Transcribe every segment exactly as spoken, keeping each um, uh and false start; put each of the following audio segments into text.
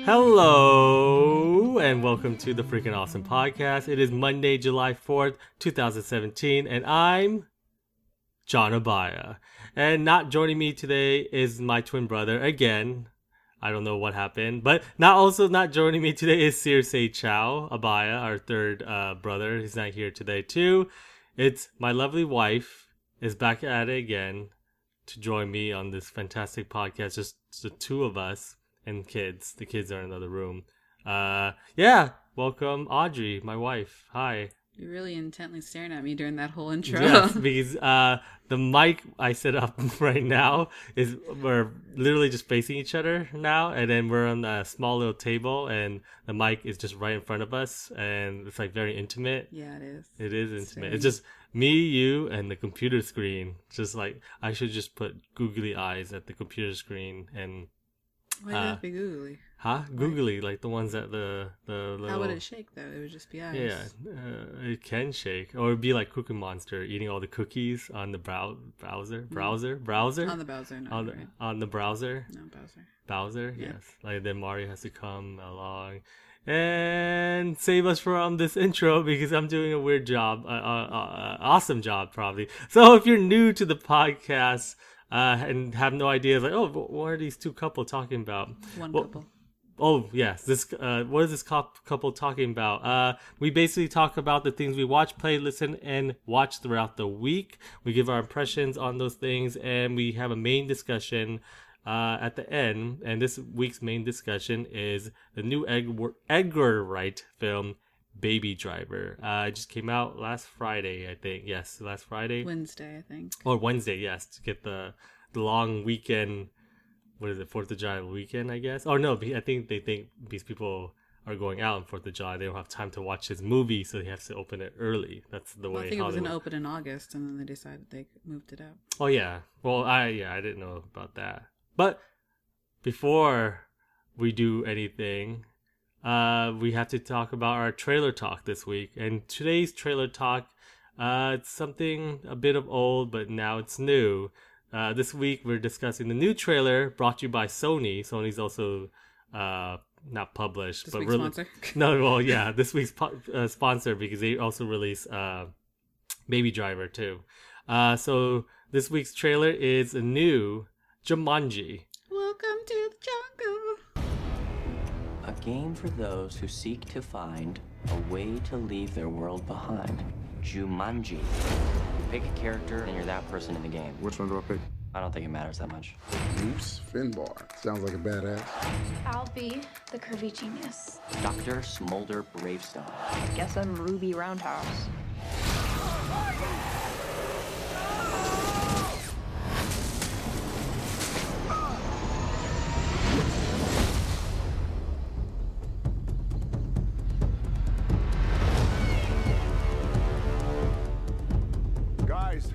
Hello, and welcome to the Freaking Awesome Podcast. It is Monday, July fourth, twenty seventeen, and I'm John Abaya. And not joining me today is my twin brother again. I don't know what happened, but not also not joining me today is Circe Chow Abaya, our third uh, brother. He's not here today too. It's my lovely wife is back at it again to join me on this fantastic podcast. Just the two of us and kids. The kids are in another room. Uh, yeah, welcome Audrey, my wife. Hi. You're really intently staring at me during that whole intro. Yes, because uh, the mic I set up right now is we're literally just facing each other now, and then we're on a small little table, and the mic is just right in front of us, and it's like very intimate. Yeah, it is. It is intimate. Strange. It's just me, you, and the computer screen. Just like I should just put googly eyes at the computer screen and. Why would uh, that be googly? Huh? Googly, like the ones that the the little. How would it shake though? It would just be eyes. Yeah, uh, it can shake, or it'd be like Cookie Monster eating all the cookies on the brow browser, browser, browser On the browser, no. on the Right. on the browser, No Bowser. Bowser. Yeah. Yes, like then Mario has to come along and save us from this intro because I'm doing a weird job, uh, uh, uh, awesome job probably. So if you're new to the podcast. Uh, and have no idea, like, oh, what are these two couple talking about? One well, couple. Oh, yes. This, uh, what is this couple talking about? Uh, we basically talk about the things we watch, play, listen, and watch throughout the week. We give our impressions on those things, and we have a main discussion uh, at the end. And this week's main discussion is the new Edgar, Edgar Wright film, Baby Driver. Uh, it just came out last Friday, I think. Yes, last Friday. Wednesday, I think. Or Wednesday, yes, to get the, the long weekend. What is it, fourth of July weekend, I guess? Oh, no, I think they think these people are going out on fourth of July. They don't have time to watch his movie, so they have to open it early. That's the Well, way I think it was Hollywood... going to open in August, and then they decided they moved it out. Oh, yeah. Well, I yeah, I didn't know about that. But before we do anything, uh, we have to talk about our trailer talk this week. And today's trailer talk, uh, it's something a bit of old, but now it's new. Uh, this week we're discussing the new trailer brought to you by Sony. Sony's also uh, not published, This but week's really sponsor. no. Well, yeah, this week's po- uh, sponsor because they also release uh, Baby Driver too. Uh, so this week's trailer is a new Jumanji. Welcome to the jungle. A game for those who seek to find a way to leave their world behind. Jumanji. Pick a character and you're that person in the game. Which one do I pick? I don't think it matters that much. Bruce Finbar. Sounds like a badass. I'll be the curvy genius. Doctor Smolder Bravestone. Guess I'm Ruby Roundhouse. Guys.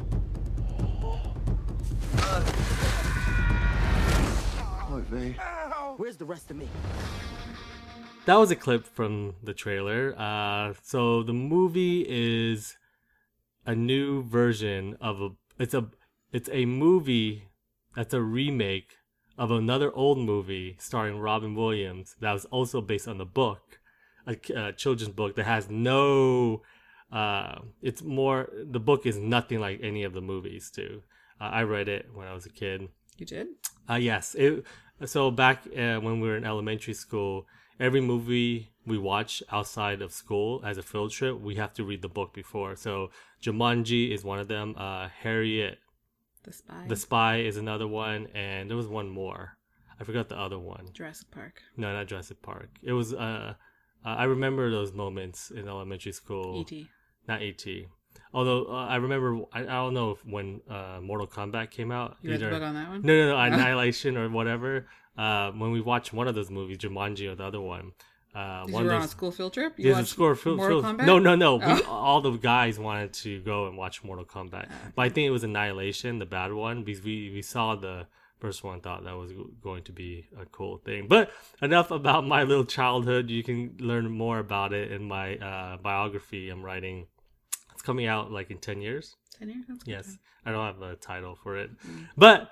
Boy, Vay. Where's the rest of me? That was a clip from the trailer. Uh, so the movie is a new version of a. It's a. It's a movie that's a remake of another old movie starring Robin Williams that was also based on the book, a, a children's book that has no. Uh, it's more. The book is nothing like any of the movies too. Uh, I read it when I was a kid. You did? Uh, yes. It, so back uh, when we were in elementary school, every movie we watch outside of school as a field trip, we have to read the book before. So Jumanji is one of them. Uh, Harriet, The Spy. the Spy is another one, and there was one more. I forgot the other one. Jurassic Park. No, not Jurassic Park. It was. Uh, uh, I remember those moments in elementary school. E T Not E T Although uh, I remember, I, I don't know if when uh, Mortal Kombat came out. You read the either- book on that one? No, no, no, Annihilation or whatever. Uh, when we watched one of those movies, Jumanji or the other one. Uh, Did one you were of on those, a school field trip? You There's a watched score fil- Mortal fil- Kombat? No, no, no. We, Oh. all the guys wanted to go and watch Mortal Kombat. Ah, But I think it was Annihilation, the bad one, because we, we saw the first one, thought that was going to be a cool thing. But enough about my little childhood. You can learn more about it in my uh, biography I'm writing. coming out like in ten years. Ten years? That's a good Yes, time. I don't have a title for it, but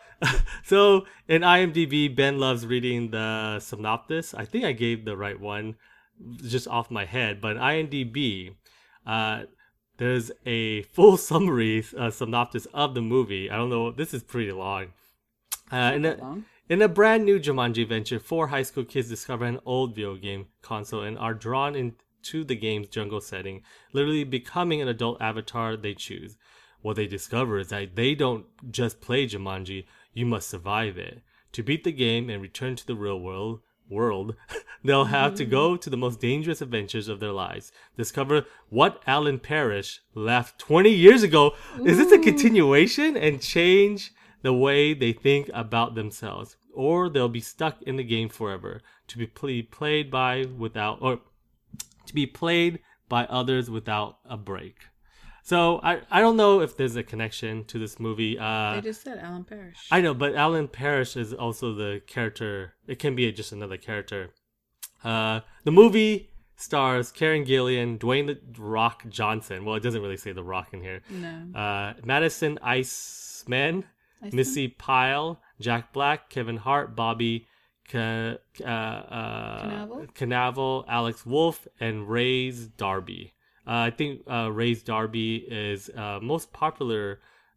so in IMDb, Ben loves reading the synopsis. I think I gave the right one, just off my head. But in IMDb, uh, there's a full summary uh, synopsis of the movie. I don't know. This is pretty long. Uh, in, Not a, long. in a brand new Jumanji venture, four high school kids discover an old video game console and are drawn into the game's jungle setting, literally becoming an adult avatar they choose. What they discover is that they don't just play Jumanji, you must survive it. To beat the game and return to the real world, world, they'll have to go to the most dangerous adventures of their lives. Discover what Alan Parrish left twenty years ago. Is this a continuation? And change the way they think about themselves. Or they'll be stuck in the game forever. To be play- played by without, or to be played by others without a break. So I, I don't know if there's a connection to this movie. Uh, They just said Alan Parrish. I know, but Alan Parrish is also the character. It can be just another character. Uh, the movie stars Karen Gillian, Dwayne The Rock Johnson. Well, it doesn't really say The Rock in here. No. Uh, Madison Iceman, Iceman? Missy Pyle, Jack Black, Kevin Hart, Bobby Ca- uh, uh, Cannavale? Cannavale, Alex Wolff, and Ray's Darby. Uh, I think uh, Ray's Darby is uh, most popular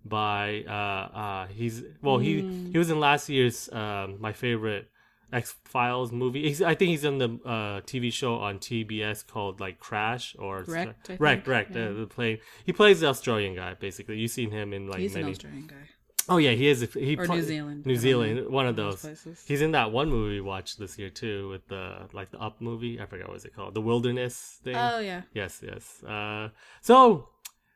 by uh, uh, he's well he he was in last year's um, my favorite X Files movie. He's, I think he's in the uh, T V show on T B S called like Crash or Wrecked, I Wrecked, think. Wrecked. Yeah. Uh, the plane. He plays the Australian guy basically. You've seen him in like He's an many. Australian guy. Oh yeah, he is. a- He Or pla- New Zealand. New I don't Zealand, know. one of One of those. those places. He's in that one movie we watched this year too, with the like the Up movie. I forgot what it's called, the Wilderness thing. Oh, yeah. Yes, yes. Uh, so,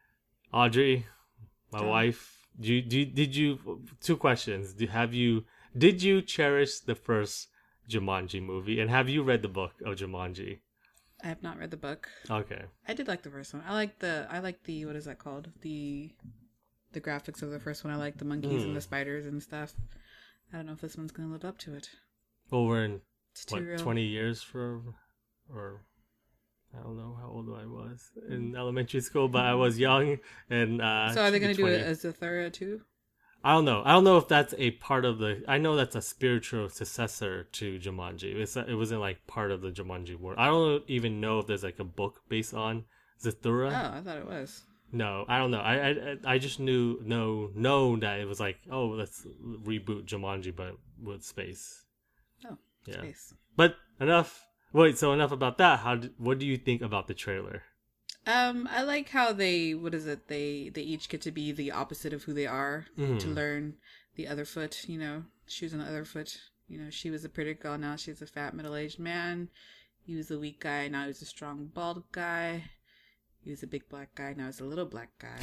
Audrey, my John. wife, do you, do you- did you? Two questions. Do have you? Did you cherish the first Jumanji movie, and have you read the book of Jumanji? I have not read the book. Okay. I did like the first one. I like the, I like the, what is that called? The, the graphics of the first one. I like the monkeys Hmm. and the spiders and stuff. I don't know if this one's going to live up to it. Well, we're in It's too what real. twenty years for, or I don't know how old I was in elementary school, but I was young, and uh, So are they should be going to do it twenty. as Zathura too? I don't know. I don't know if that's a part of the. I know that's a spiritual successor to Jumanji. It's it wasn't like part of the Jumanji world. I don't even know if there's like a book based on Zathura. Oh, I thought it was. No, I don't know. I I I just knew no know that it was like, oh, let's reboot Jumanji, but with space. Oh, Yeah. space. But enough. Wait, so enough about that. How? Did, what do you think about the trailer? Um, I like how they, what is it? They they each get to be the opposite of who they are Mhm. to learn the other foot. You know, she was on the other foot. You know, she was a pretty girl. Now she's a fat middle aged man. He was a weak guy. Now he's a strong bald guy. He was a big black guy. Now he's a little black guy.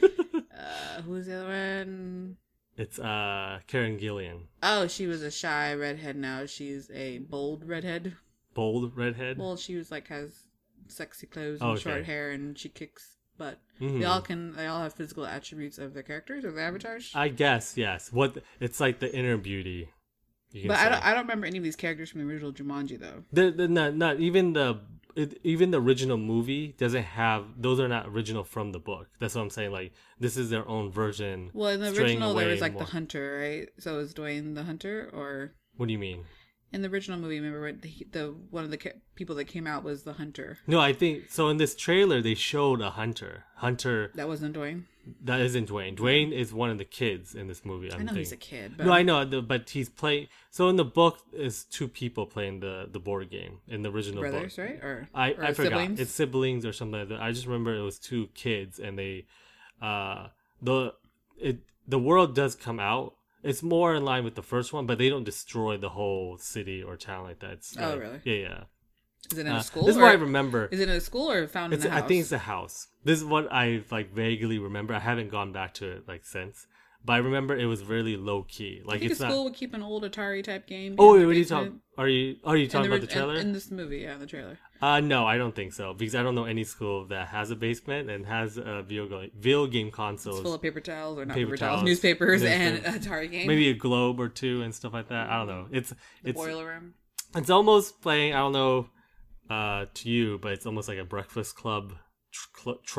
uh, who's the other one? It's uh Karen Gillian, Oh, she was a shy redhead. Now she's a bold redhead. bold redhead. Well, she was like has sexy clothes Oh, and okay. short hair, and she kicks butt. Mhm. They all can. They all have physical attributes of their characters or their avatars. I guess yes. What it's like the inner beauty. You can but say. I don't. I don't remember any of these characters from the original Jumanji though. The, the not, not even the it, even the original movie doesn't have those are not original from the book. That's what I'm saying. Like this is their own version. Well, in the straying original, there away was like more. the hunter, right? So was Dwayne the hunter, or What do you mean? in the original movie? Remember when the, the one of the ca- people that came out was the hunter. No, I think so. In this trailer, they showed a hunter. Hunter That wasn't Dwayne. that isn't Dwayne. Dwayne is one of the kids in this movie. I'm I know thinking. he's a kid. But No, I know, the- but he's playing. So in the book, is two people playing the the board game in the original brothers, book. right? Or I, or I forgot. siblings? It's siblings or something like that. I just remember it was two kids, and they, uh, the it the world does come out. It's more in line with the first one, but they don't destroy the whole city or town like that. It's Oh, like- really? Yeah, yeah. Is it in Uh, a school? this is or- what I remember. Is it in a school or found It's, in a I house? think it's a house. This is what I like vaguely remember. I haven't gone back to it like since, but I remember it was really low key. I Like think it's a not. school would keep an old Atari type game. Oh, in wait, their what are you basement. talking? Are you are you In talking the about the ori- trailer? In, in this movie, yeah, in the trailer. Uh, no, I don't think so because I don't know any school that has a basement and has a video game video game consoles. It's full of paper towels or not Paper paper, towels, towels, newspapers, and newspapers. Atari game. Maybe a globe or two and stuff like that. I don't know. It's the it's boiler room. it's almost playing. I don't know uh, to you, but it's almost like a Breakfast Club tr- cl- trope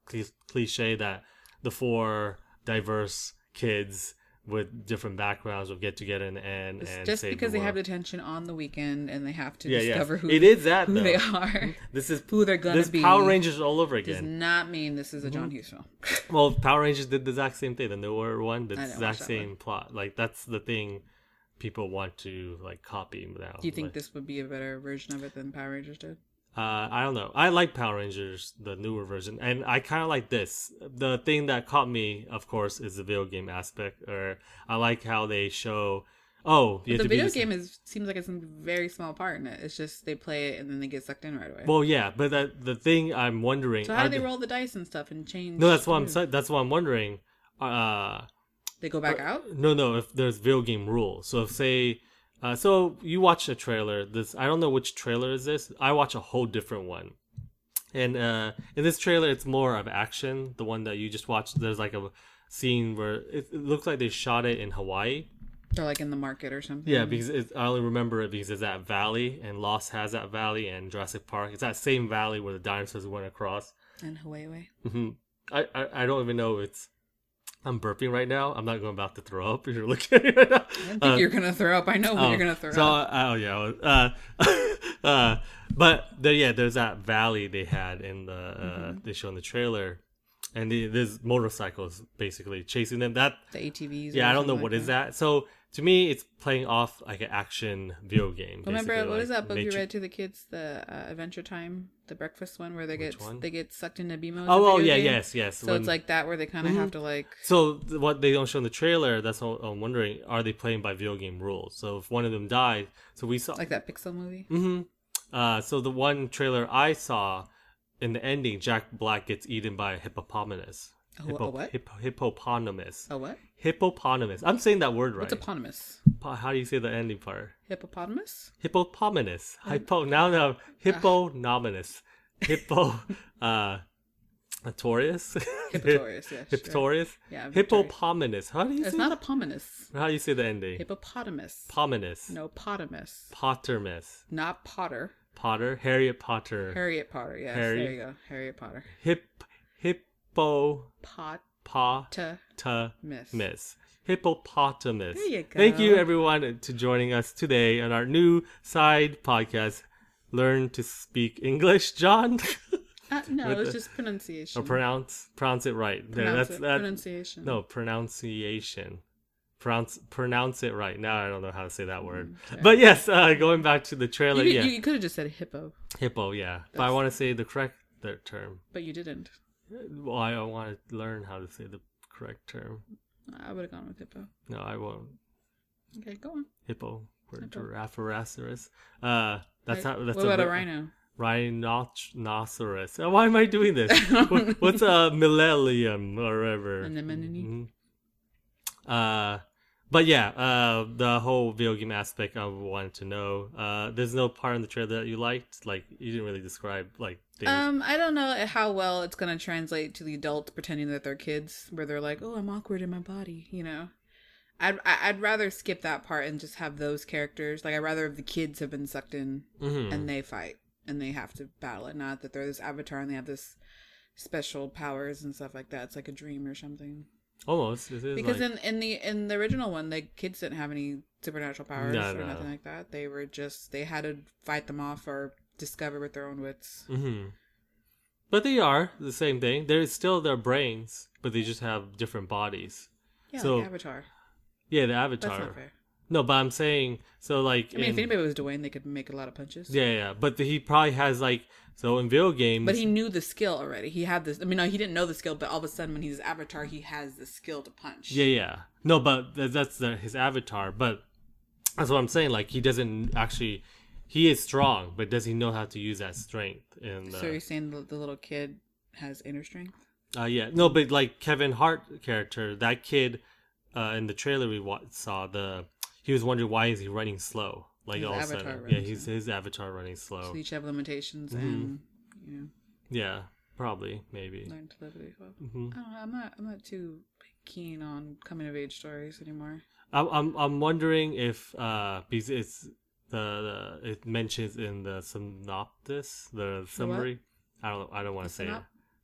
cli- cliche that the four diverse kids with different backgrounds will get together and and, It's and just save because the they have world. detention on the weekend and they have to Yeah, yeah. discover who It is that, who though. they are. This is who they're gonna this be. Power Rangers all over Does again. not mean this is a Mm-hmm. John Hughes film. Well, Power Rangers did the exact same thing. The newer one, the I didn't exact watch that same plot. Like that's the thing people want to like copy now. Do you think Like, this would be a better version of it than Power Rangers did? Uh, I don't know. I like Power Rangers, the newer version, and I kind of like this. The thing that caught me, of course, is the video game aspect. Or I like how they show. Oh, you But have the to be video this- game is seems like it's a very small part in it. It's just they play it and then they get sucked in right away. Well, yeah, but the the thing I'm wondering. so how are do they roll the dice and stuff and change? No, that's what the I'm move? saying. That's what I'm wondering. Uh, They go back out. No, no. If there's video game rules, so if say, uh, so you watch a trailer. This I don't know which trailer is this. I watch a whole different one, and uh, in this trailer, it's more of action. The one that you just watched, there's like a scene where it, it looks like they shot it in Hawaii. They're like in the market or something. Yeah, because it, I only remember it because it's that valley, and Lost has that valley, and Jurassic Park. It's that same valley where the dinosaurs went across. And Hawaii. hmm I, I I don't even know if it's. I'm burping right now. I'm not going about to throw up if you're looking at me right now. I didn't think Uh, you're gonna throw up. I know when oh, you're gonna throw so, up. uh, oh yeah. Uh, uh, but there, yeah, there's that valley they had in the uh, Mm-hmm. they show in the trailer, and the, there's motorcycles basically chasing them. That The A T Vs. yeah, or I don't know something what like is that. So to me, it's playing off like an action video game. Remember basically, what like is that book you nature- read to the kids? The uh, Adventure Time, the breakfast one, where they Which get one? they get sucked into B M O. Oh, oh yeah, yes, yes. So When- it's like that where they kind of Mhm. have to like. So th- what they don't show in the trailer, that's what I'm wondering. Are they playing by video game rules? So if one of them died, so we saw Like that Pixel movie. hmm Uh, so the one trailer I saw, in the ending, Jack Black gets eaten by a hippopotamus. A, a what? Hippo, hippopotamus. A what? Hippopotamus. I'm saying that word right. What's eponymous? Po- How do you say the ending part? Hippopotamus? Hippopotamus. Hypo. Now, now, hipponominous. Hippo. uh, Torius. Hippotorius, yes. sure. Hippotorius. Yeah, I'm Victoria. Hippopotamus. How do you It's say? not eponymous. How do you say the ending? Hippopotamus. Pominous. No, potamus. Pottermus. Not Potter. Potter. Harriet Potter. Harriet Potter, yes. Harry. There you go. Harriet Potter. Hip. Hippo. Pot Pa. to Ta. miss. Miss. Hippopotamus. There you Thank go. you, everyone, to joining us today on our new side podcast, Learn to Speak English, John. Uh, no, With it's the- just pronunciation. or pronounce pronounce it right. There, Pronounce that's it. that. Pronunciation. No, pronunciation. Pronounce pronounce it right. Now I don't know how to say that word. okay. But yes, uh, going back to the trailer, You, yeah, you, you could have just said hippo, hippo, yeah. But I That's- want to say the correct the term. but you didn't. Well, I want to learn how to say the correct term. I would have gone with hippo. No, I won't. Okay, go on. Hippo or Hippo. Giraffeosaurus. Uh, that's Right. not. That's what about a ver- rhino? Rhinoceros. Uh, Why am I doing this? What- What's a millennium or whatever? Anemone? Mhm. Uh, but yeah, uh, the whole video game aspect I wanted to know. Uh, there's no part in the trailer that you liked. Like you didn't really describe like things. Um, I don't know how well it's gonna translate to the adults pretending that they're kids, where they're like, "Oh, I'm awkward in my body," you know. I'd I- I'd rather skip that part and just have those characters. Like I'd rather if the kids have been sucked in Mhm. and they fight and they have to battle it, not that they're this avatar and they have this special powers and stuff like that. It's like a dream or something. Almost. It is Because like, in in the in the original one, the kids didn't have any supernatural powers No, or no. nothing like that. They were just they had to fight them off or discover with their own wits. Mhm. But they are the same thing. They're still their brains, but they just have different bodies. Yeah, So- like Avatar. Yeah, the That's avatar. not fair. No, but I'm saying so. Like, I mean, in- if anybody was Dwayne, they could make a lot of punches. yeah, yeah. But the, he probably has like so in video games. But he knew the skill already. He had this. I mean, no, he didn't know the skill, but all of a sudden, when he's Avatar, he has the skill to punch. Yeah, yeah. No, but th- that's the, his avatar. But that's what I'm saying. Like, he doesn't actually. He is strong, but does he know how to use that strength? In the, So you're saying the, the little kid has inner strength? uh, yeah, no, but like Kevin Hart character, that kid, uh, in the trailer we wa- saw the, he was wondering why is he running slow? Like His all of a avatar sudden, running yeah, he's slow. his avatar running slow. So each have limitations Mm-hmm. and you know Yeah, probably, maybe. learn to live with it. Well, hmm I don't know. I'm not. I'm not too keen on coming of age stories anymore. I'm I'm I'm wondering if uh because it's the, the it mentions in the synopsis the summary. I don't I don't want to say it. synop-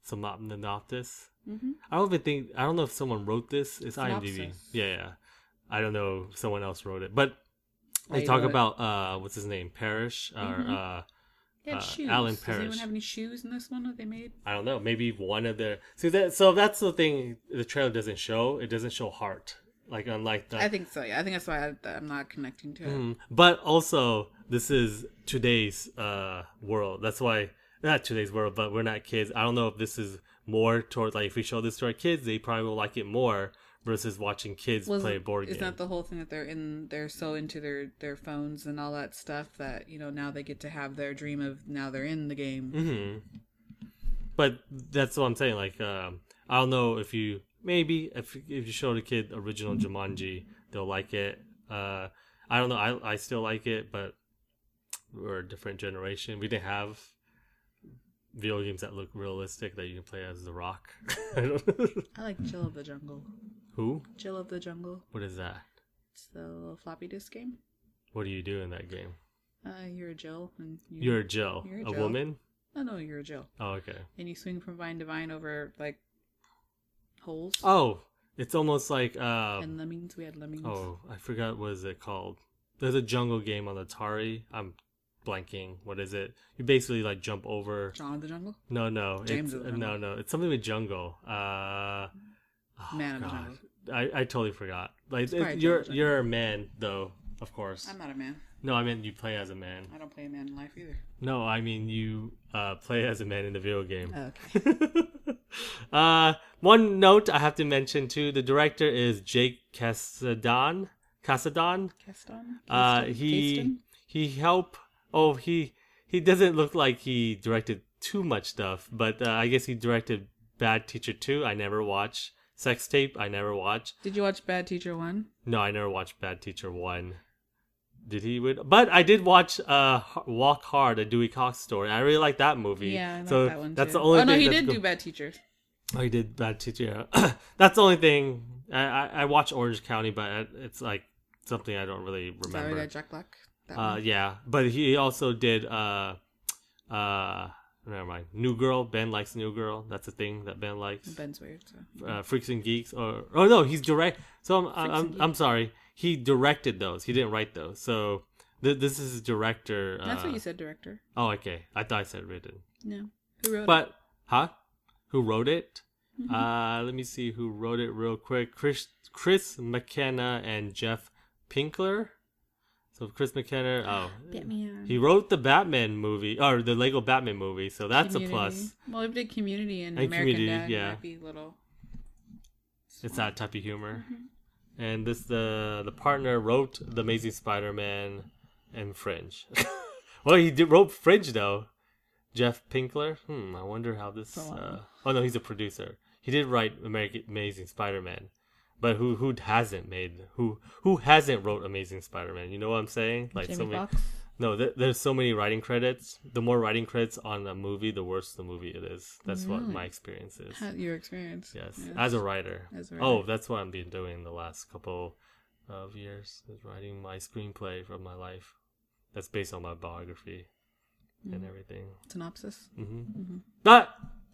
synopsis. Mm-hmm. I don't even think I don't know if someone wrote this. It's IMDb. Synopsis. Yeah, yeah. I don't know if someone else wrote it, but they They talk wrote it. about uh, what's his name, Parrish or Mhm. uh, They have uh, shoes. Alan Does anyone Parrish. have any shoes in this one that they made? I don't know. Maybe one of their see that. So that's the thing. The trailer doesn't show. It doesn't show heart. Like unlike the. I think so. Yeah, I think that's why I, I'm not connecting to it. Mm, but also, this is today's uh, world. That's why not today's world, but we're not kids. I don't know if this is more towards like if we show this to our kids, they probably will like it more versus watching kids Was play a it- board Is game. that the whole thing that they're in? They're so into their their phones and all that stuff that you know now they get to have their dream of now they're in the game. hmm But that's what I'm saying. Like, um, I don't know if you maybe if if you show the kid original Jumanji, they'll like it. Uh, I don't know. I I still like it, but we're a different generation. We didn't have video games that look realistic that you can play as The Rock. I don't I like Jill of the Jungle. Who? Jill of the Jungle. What is that? It's the little floppy disk game. What do you do in that game? Uh, you're a Jill, and you, You're a Jill, You're a a Jill. woman. Oh no, you're a Jill, Oh, okay. and you swing from vine to vine over like holes. Oh, it's almost like uh. And lemmings. We had lemmings. Oh, I forgot what is it called. There's a jungle game on Atari. I'm blanking. What is it? You basically like jump over. John of the Jungle. No, no, James it's, of the no, Jungle. no. It's something with jungle. Uh, oh, Man of the God. Jungle. I, I totally forgot. Like It's it- probably you're John of the you're a man though, of course. I'm not a man. No, I mean you play as a man. I don't play a man in life either. No, I mean you uh, play as a man in the video game. Okay. uh, one note I have to mention too: the director is Jake Casadon. Casadon. Keston. Uh, Keston? he Keston? he help. Oh, he he doesn't look like he directed too much stuff, but uh, I guess he directed Bad Teacher two. I never watched. Sex Tape. I never watched. Did you watch Bad Teacher One? No, I never watched Bad Teacher one. Did he? Win? But I did watch uh Walk Hard, a Dewey Cox story. I really like that movie. Yeah, I like so that one that's too. the only. Oh no, thing he that's did go- do Bad Teacher. Oh, he did Bad Teacher. Yeah. That's the only thing. I, I I watched Orange County, but it's like something I don't really Is that remember. where that Jack Black? That Uh, one? yeah, but he also did uh, uh, never mind. New Girl. Ben likes New Girl. That's a thing that Ben likes. Ben's weird. So. Uh, Freaks and Geeks, or oh no, he's direct. So I'm Freaks I'm, and I'm sorry. He directed those. He didn't write those. So th- this is his director. Uh, That's what you said, director. Oh, okay. I thought I said written. No. Who wrote But huh? Who wrote it? Mm-hmm. Uh, let me see who wrote it real quick. Chris Chris McKenna and Jeff Pinkler. So Chris McKenna, oh, it? Get me on. he wrote the Batman movie or the Lego Batman movie, so that's Community. a plus. Well, if did Community and, And American Community, Dad, yeah. might be a little. It's that type of humor. Mm-hmm. And this the the partner wrote The Amazing Spider-Man and Fringe. Well, he did wrote Fringe though. Jeff Pinkler. Hmm, I wonder how this. Oh, wow. Uh, oh no, he's a producer. He did write American Amazing Spider-Man, but who who hasn't made who who hasn't wrote Amazing Spider-Man? You know what I'm saying? Like Jamie so many. Foxx. No, th- there's so many writing credits. The more writing credits on a movie, the worse the movie it is. That's what Really? my experience is. How- Your experience. Yes, Yes. as a writer. As a Oh, writer. that's what I've been doing the last couple of years. Is writing my screenplay from my life. That's based on my biography and everything. Synopsis. Mm-hmm. That.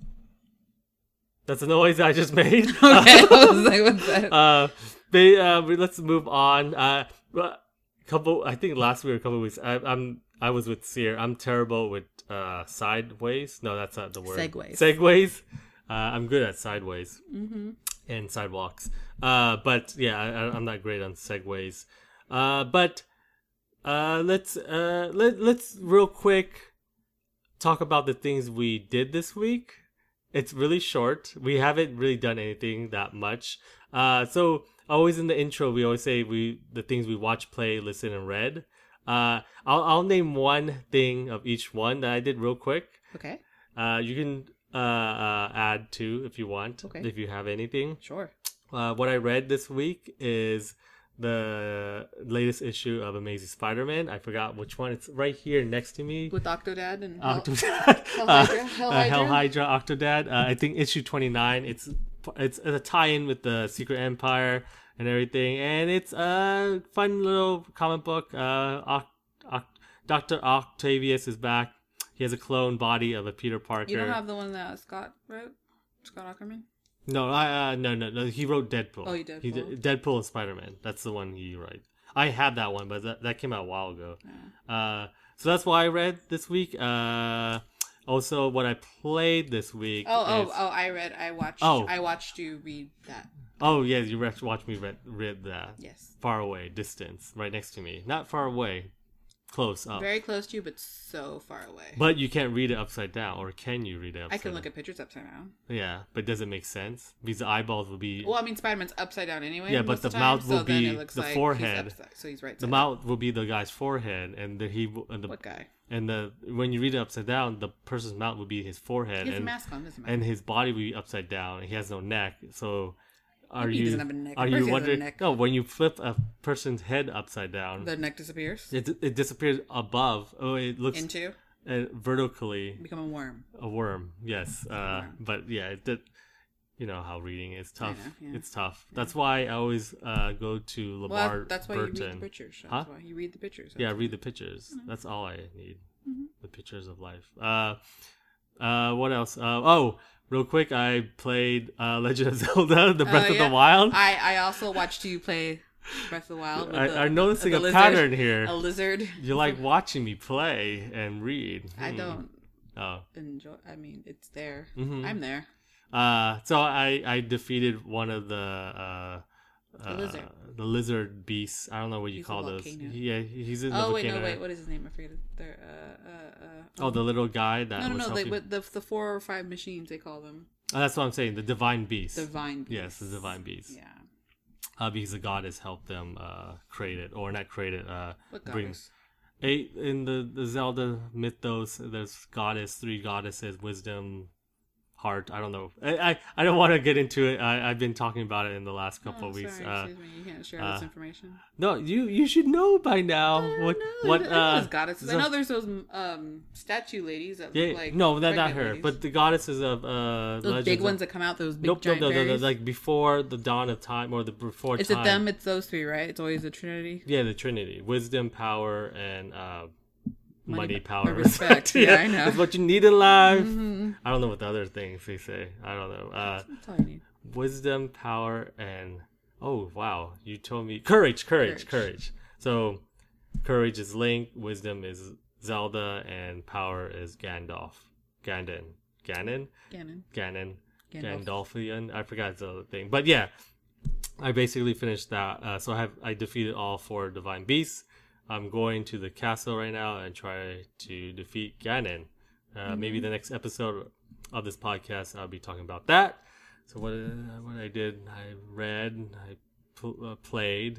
That's a noise I just made. Okay, I was like, what's that? uh, they, uh, but let's move on. Uh, but couple, I think last week or a couple of weeks, I, I'm I was with Sear. I'm terrible with uh sideways. No, that's not the word. Segways. Segways. Uh, I'm good at sideways Mm-hmm. and sidewalks. Uh, but yeah, I, I'm not great on segways. Uh, but uh, let's uh let let's real quick talk about the things we did this week. It's really short. We haven't really done anything that much. Uh, so always in the intro, we always say we the things we watch, play, listen, and read. Uh, I'll I'll name one thing of each one that I did real quick. Okay. Uh, you can uh, uh add two if you want. Okay. If you have anything. Sure. Uh, what I read this week is the latest issue of Amazing Spider-Man. I forgot which one. It's right here next to me. With Octodad and Hell, Octodad. Hell Uh, Hydra. Hell uh, Hydra. Hell Hydra, Octodad. Uh, I think issue twenty-nine. It's it's a tie-in with the Secret Empire and everything, and it's a fun little comic book. Uh, Oct- Oct- Doctor Octavius is back. He has a clone body of a Peter Parker. You don't have the one that Scott wrote? Scott Ackerman? No, I uh, no no no. He wrote Deadpool. Oh, he did He Deadpool? did Deadpool and Spider Man. That's the one he wrote. I had that one, but that, that came out a while ago. Yeah. Uh, so that's what I read this week. Uh, also, what I played this week. Oh, oh, is, oh! I read. I watched. Oh. I watched you read that. Oh yeah, you re- watched me read, read that. Yes. Far away, distance, right next to me. Not far away, close up. Very close to you, but so far away. But you can't read it upside down, or can you read it upside I can down? look at pictures upside down. Yeah, but does it make sense? Because the eyeballs will be... Well, I mean, Spider-Man's upside down anyway. Yeah, but most the of time, mouth will so then be it looks the like forehead. He's upside, so he's right. The side mouth will be the guy's forehead, and the, he will- and the What guy? and the when you read it upside down, the person's mouth will be his forehead, He has and a mask on, doesn't matter. and his body will be upside down. He has no neck, so are Maybe he you doesn't have a neck. are Of course you he has a wondering? neck. No, when you flip a person's head upside down, The neck disappears it it disappears above. Oh, it looks into uh, vertically become a worm. a worm. Yes, uh, worm. but yeah, it did. You know how reading is tough. know, yeah. It's tough. That's why I always uh, go to Lamar Well, that's why Burton. you read the pictures. That's Huh? why you read the pictures. Yeah, That's read the pictures. That's all I need. Mm-hmm. The pictures of life. Uh, uh, what else? Uh, oh, real quick, I played uh, Legend of Zelda: The Breath Oh, of yeah. the Wild. I, I also watched you play Breath of the Wild. With I, the, I'm noticing the a lizard, pattern here. A lizard. You like watching me play and read. I Hmm. don't Oh. enjoy. I mean, it's there. Mhm. I'm there. Uh, so I, I defeated one of the uh, The uh, lizard. the lizard beasts. I don't know what you He's a call those. volcano. Yeah, he's in the Oh wait, volcano. no, wait. What is his name? I forget it. They're, uh, uh, uh, Oh, the little guy that no, no, was no. They, helping. with the the four or five machines they call them. Oh, that's what I'm saying. The divine beast. Divine beasts. Yes, the divine beast. Yeah. Uh, because the goddess helped them uh, create it, or not create it. Uh, What bring goddess? eight in the the Zelda mythos. There's goddess, three goddesses, wisdom, heart. I don't know. I I, I don't want to get into it. I I've been talking about it in the last couple Oh, of weeks. sorry, Uh, excuse me. You can't share uh, this information. no, you you should know by now what No, what I know uh those goddesses. I Zo- know there's those um statue ladies that yeah look like no not not pregnant her ladies. but the goddesses of uh those Legends big of- ones that come out. Those big nope, nope, giant no, no, no, fairies. like before the dawn of time or the before Is time. it them? It's those three, right? It's always the Trinity. Yeah, the Trinity: wisdom, power, and uh, money, Money, power, respect. Yeah, I know. It's what you need in life. Mhm. I don't know what the other things they say. I don't know. Uh, That's all you need. wisdom, power, and oh wow, you told me courage, courage, courage. Courage. So, courage is Link, wisdom is Zelda, and power is Gandalf, Ganon, Ganon, Ganon. Ganon, Gandalf. Gandalfian. I forgot the other thing, but yeah, I basically finished that. Uh, so I have I defeated all four divine beasts. I'm going to the castle right now and try to defeat Ganon. Uh, Maybe the next episode of this podcast, I'll be talking about that. So what uh, what I did, I read, I pl- uh, played,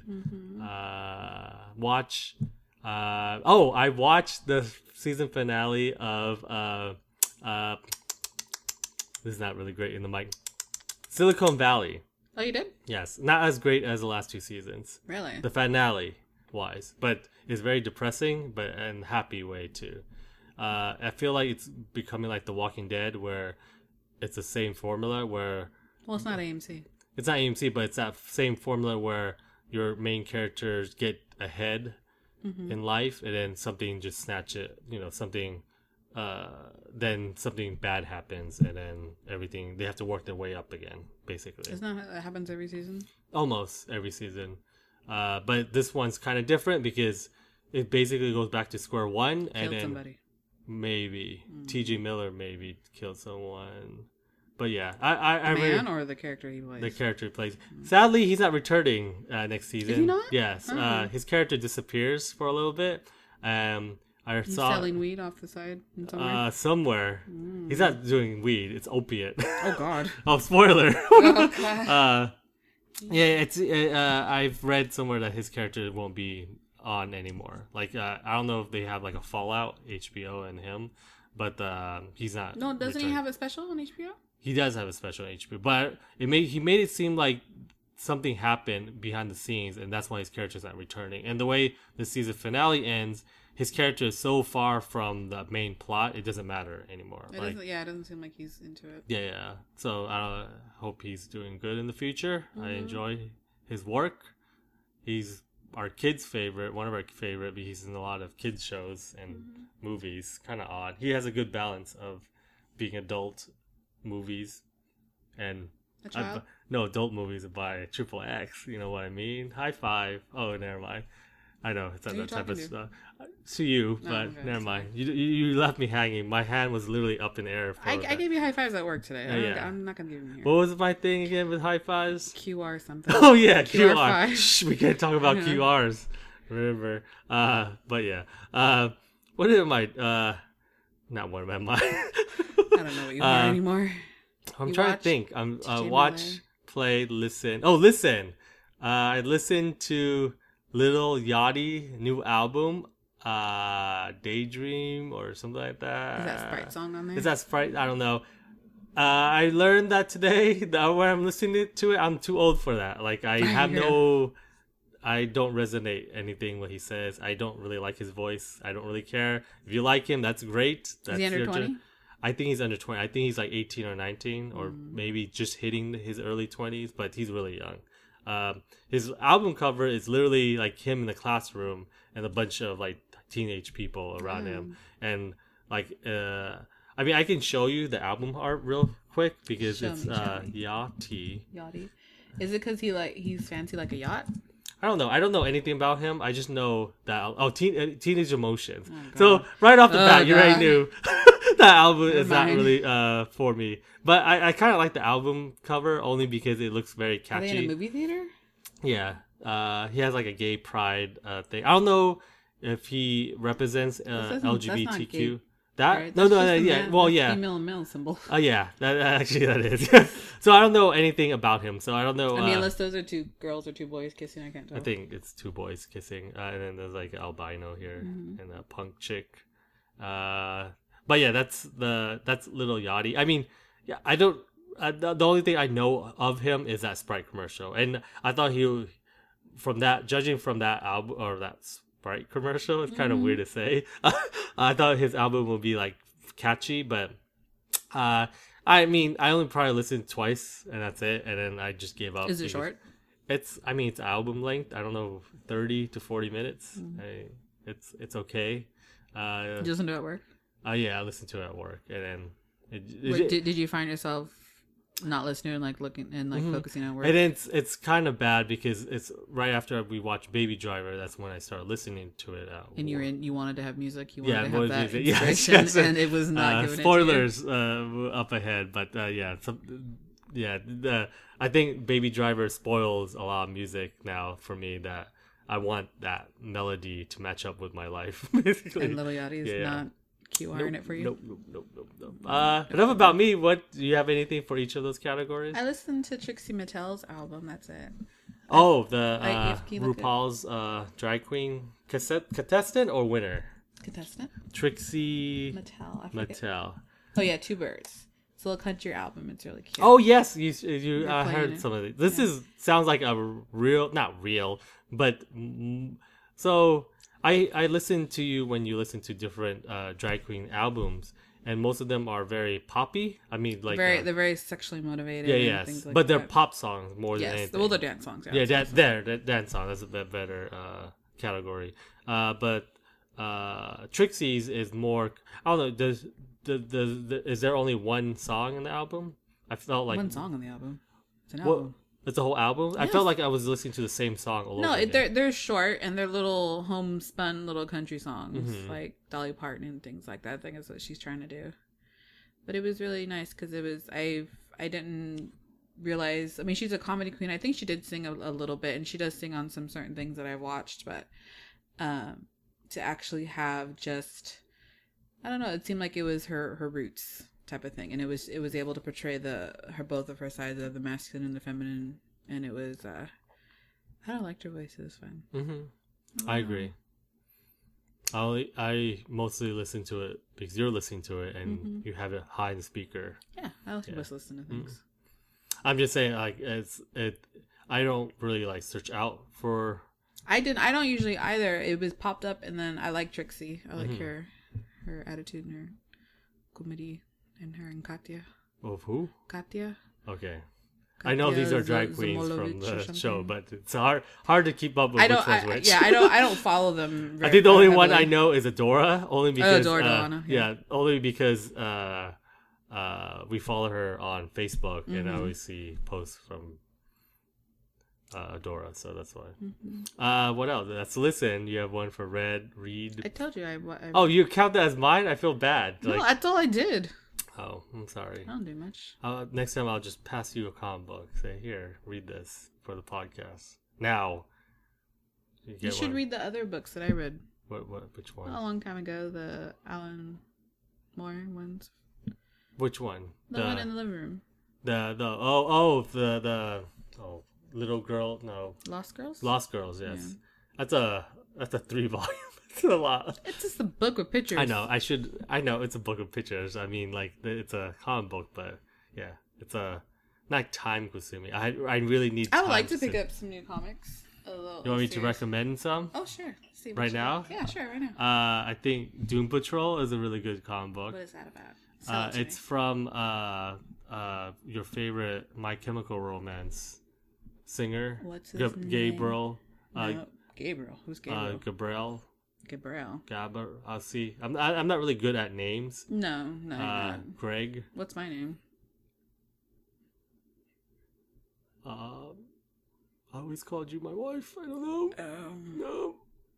uh, watch. Uh, oh, I watched the season finale of. Uh, uh, this is not really great in the mic. Silicon Valley. Oh, you did? Yes, not as great as the last two seasons. Really? The finale wise, but it's very depressing, but in a happy way too. Uh, I feel like it's becoming like The Walking Dead, where it's the same formula. Where Well, it's not A M C. it's not A M C, but it's that same formula where your main characters get ahead in life, and then something just snatch it. You know, something. Uh, then something bad happens, and then everything they have to work their way up again. Basically, Isn't that how that happens every season? almost every season. Uh, but this one's kind of different because it basically goes back to square one, and Killed then somebody. maybe Mm. T J Miller maybe killed someone. But yeah, I I, I The really, man or the character he plays? the character he plays. Sadly, he's not returning uh, next season. he not? Yes, Oh. uh, his character disappears for a little bit. Um, I He's saw selling weed off the side in somewhere. uh, somewhere. He's not doing weed; it's opiate. oh God. oh, spoiler. Oh, God. uh, yeah, it's. Uh, I've read somewhere that his character won't be on anymore. Like, uh, I don't know if they have like a fallout, H B O and him, but uh, he's not. No, doesn't he returning. have a special on H B O? He does have a special H B O, but it made he made it seem like something happened behind the scenes, and that's why his character's not returning. And the way the season finale ends, his character is so far from the main plot, it doesn't matter anymore. It Like, doesn't, yeah, it doesn't seem like he's into it. yeah, yeah. So I uh, hope he's doing good in the future. I enjoy his work. He's our kids' favorite, one of our favorite, because he's in a lot of kids shows and movies. Kind of odd. He has a good balance of being adult movies and A I, child? no adult movies by Triple X. You know what I mean? High five. Oh, never mind. I know it's not Who are you that type of talking stuff. To you, Oh, but okay, never sorry. mind. You, you you left me hanging. My hand was literally up in the air. For I, I that. gave you high fives at work today. Yeah, I don't, yeah. I'm not gonna give them here. What was my thing again with high fives? Q R something. Oh yeah, Q R. Q R five. Shh, we can't talk about Yeah. Q Rs. Remember? Uh, but yeah. Uh, what am I? Uh, not what am I? I don't know what you Uh, are anymore. I'm You trying watch to think. I'm uh, T J watch, Miller? play, listen. Oh, listen. Uh, I listened to Little Yachty new album, uh, Daydream or something like that. Is that Sprite song on there? Is that Sprite? I don't know. Uh, I learned that today. That when I'm listening to it, I'm too old for that. Like I have Yeah. no, I don't resonate anything what he says. I don't really like his voice. I don't really care. If you like him, that's great. That's Is he under your twenty? ju- I think he's under twenty. I think he's like eighteen or nineteen, or Mm. maybe just hitting his early twenties. But he's really young. Um, his album cover is literally like him in the classroom and a bunch of like teenage people around him, and like uh, I mean, I can show you the album art real quick because Show it's me, show uh, me. Yachty. Yachty. Is it because he like he's fancy like a yacht? I don't know. I don't know anything about him. I just know that oh, teen, uh, Teenage Emotions. Oh, God. So right off the Oh, bat, you already God. knew that album is not mind. really uh for me. But I, I kind of like the album cover only because it looks very Are they in a catchy. movie theater? Yeah. Uh, he has like a gay pride uh thing. I don't know if he represents uh, This isn't- L that's G not B T Q. gay, That Right? no That's no just uh, a yeah man- well that's yeah female and male symbol. oh yeah that actually that is. So I don't know anything about him. So I don't know. I mean, uh, unless those are two girls or two boys kissing, I can't tell. I think it's two boys kissing, uh, and then there's like an albino here Mm-hmm. and a punk chick. Uh, but yeah, that's the that's Little Yachty. I mean, yeah, I don't. Uh, the, the only thing I know of him is that Sprite commercial, and I thought he, from that, judging from that album or that Sprite commercial, it's kind of Mm-hmm. weird to say. I thought his album would be like catchy, but uh, I mean, I only probably listened twice, and that's it, and then I just gave up. Is it because- short? It's, I mean, it's album length. I don't know, thirty to forty minutes. Mm. I, it's it's okay. Uh, Did you listen to it at work? uh, yeah, I listened to it at work, and then it, it, Wait, did, did you find yourself not listening and like looking and like Mhm. focusing on work? and it's it's kind of bad because it's right after we watched Baby Driver. That's when I started listening to it. At and you were work. in, you wanted to have music. You wanted Yeah, to more have that music. Yes, inspiration, yes. and it was not Uh, given spoilers uh, up ahead, but uh, yeah, some, yeah. The, I think Baby Driver spoils a lot of music now for me that I want that melody to match up with my life. Basically, And Little Yachty is Yeah. not Q R in it for you. Nope, nope, nope, nope, nope. Uh, enough about me. What do you have anything for each of those categories? I listened to Trixie Mattel's album. That's it. Oh, the I- uh, if you look at- RuPaul's uh, drag queen cassette, contestant or winner? Contestant Trixie Mattel. I forget. Mattel. Oh yeah, Two Birds. It's a little country album. It's really cute. Oh yes, you you You're I playing heard it. some of it. This Yeah. is sounds like a real, not real, but mm, so I I listen to you when you listen to different uh, drag queen albums, and most of them are very poppy. I mean, like very, uh, they're very sexually motivated. yeah, and yes, things like but they're that. pop songs more than Yes, anything. well, they're dance songs. yeah, it's that awesome. there, that dance song. That's a bit better uh, category. Uh, but uh, Trixie's is more. I don't know. Does the, the, the is there only one song in the album? I felt like one song on the album. It's an What? album. It's a whole album. I Yes. felt like I was listening to the same song all No, over. it, again. they're they're short and they're little homespun little country songs Mhm. like Dolly Parton and things like that. I think is what she's trying to do. But it was really nice because it was I I didn't realize. I mean, she's a comedy queen. I think she did sing a, a little bit, and she does sing on some certain things that I watched. But um, to actually have just I don't know, it seemed like it was her her roots type of thing, and it was it was able to portray the her both of her sides of the masculine and the feminine, and it was. uh I don't like her voice. It was fun. Mm-hmm. I agree. I only, I mostly listen to it because you're listening to it and Mhm. you have it high in the speaker. Yeah, I like to Yeah. just listen to things. I'm just saying, like it's it. I don't really like search out for. I didn't. I don't usually either. It was popped up, and then I like Trixie. I like Mhm. her, her attitude and her comedy, and her and Katya. Of who? Katya. Okay. I know these are Z- drag queens from Zamolovic or the something. show, but it's hard hard to keep up with I which don't. one's I, which. yeah, I don't. I don't follow them. I Very, think the only very one I heavily. know is Adora, only because Adora uh, Delano, yeah. yeah. only because uh, uh, we follow her on Facebook, Mm-hmm. and I always see posts from uh, Adora, so that's why. Mm-hmm. Uh, what else? That's listen. You have one for read, read. I told you I. I Oh, you count that as mine? I feel bad. no, Like, that's all I did. oh, I'm sorry. I don't do much. Uh, next time I'll just pass you a comic book. Say, here, read this for the podcast. Now, you, You get should one. read the other books that I read What? What? Which one? a long time ago. The Alan Moore ones. Which one? The, one in the living room. the the oh oh the the oh little girl no Lost Girls. Lost Girls, yes. Yeah. That's a that's a three volume. It's a lot. It's just a book with pictures. I know. I should. I know it's a book of pictures. I mean, like it's a comic book, but yeah, it's a not time consuming. I I really need. I would time like to pick consu- up some new comics. A little You want me to series. recommend some? Oh sure. Let's see what Right you now? got. Yeah, sure. Right now. Uh, I think Doom Patrol is a really good comic book. What is that about? Sell Uh, it to it's me. from uh uh your favorite My Chemical Romance singer. What's his Gab- name? Gabriel. Uh, No, Gabriel. Who's uh, Gabriel? Gabriel. Gabriel. Gabber. I'll see. I'm I, I'm not really good at names. No, no. you're Uh, not. Greg. What's my name? Um, I always called you my wife. I don't know. Um, No.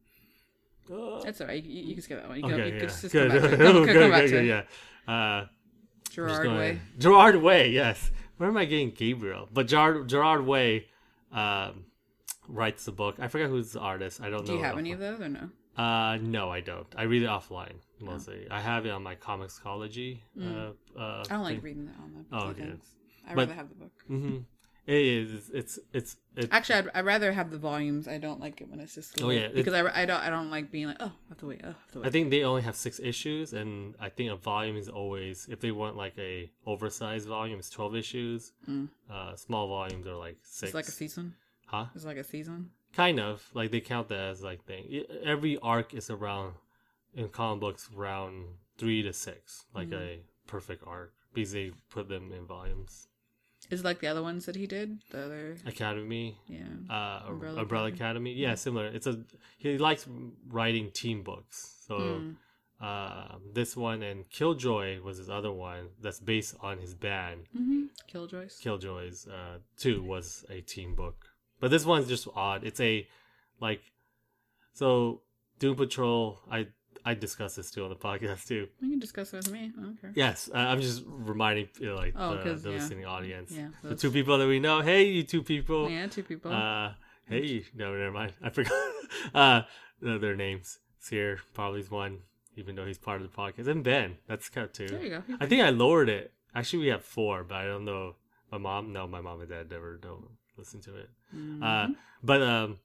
Uh, that's alright. You, you can skip that one. You, okay, go, you yeah. could just Good. come back to it. Good, Come, good, come back good, to good, it. yeah. Uh, I'm just Gerard going- Way. Gerard Way, yes. Where am I getting Gabriel? But Gerard Gerard Way um, writes the book. I forget who's the artist. I don't Do know. you have any of those or no? Uh, no, I don't. I read it offline mostly. I have it on my Comicsology. Uh, uh, I don't like reading that on the Oh, the okay. things. I'd But- rather have the book. Mm-hmm. It is. It's. It's. it's Actually, I'd, I'd rather have the volumes. I don't like it when it's just. Oh, yeah, because I, I don't I don't like being like oh I have to wait oh I have to wait. I think they only have six issues, and I think a volume is always if they want like a oversized volume, it's twelve issues. Mm. Uh, small volumes are like six. It's like a season. Huh? It's like a season. Kind of like they count that as like thing. I- Every arc is around in comic books around three to six, like Mm. a perfect arc because they put them in volumes. Is it like the other ones that he did? The other Academy, yeah. uh, Umbrella Umbrella, Academy. Academy, yeah, similar. It's a he likes writing team books, so. Mm. Uh, this one and Killjoy was his other one that's based on his band. Mm-hmm. Killjoys. Killjoys uh, two was a team book, but this one's just odd. It's a like so Doom Patrol. I I discussed this too on the podcast too. We can discuss it with me. I don't care. Yes, uh, I'm just reminding you know, like Oh, the, 'cause, the yeah. listening audience, Yeah, the those- two people that we know. Hey, you two people. Yeah, two people. Uh, hey, no, never mind. I forgot uh, no, their names. Sear probably is one, even though he's part of the podcast. And Ben, that's kept too. There you go. I think I lowered it. Actually, we have four, but I don't know. My mom, no, my mom and dad never don't listen to it. Mm-hmm. Uh, but um,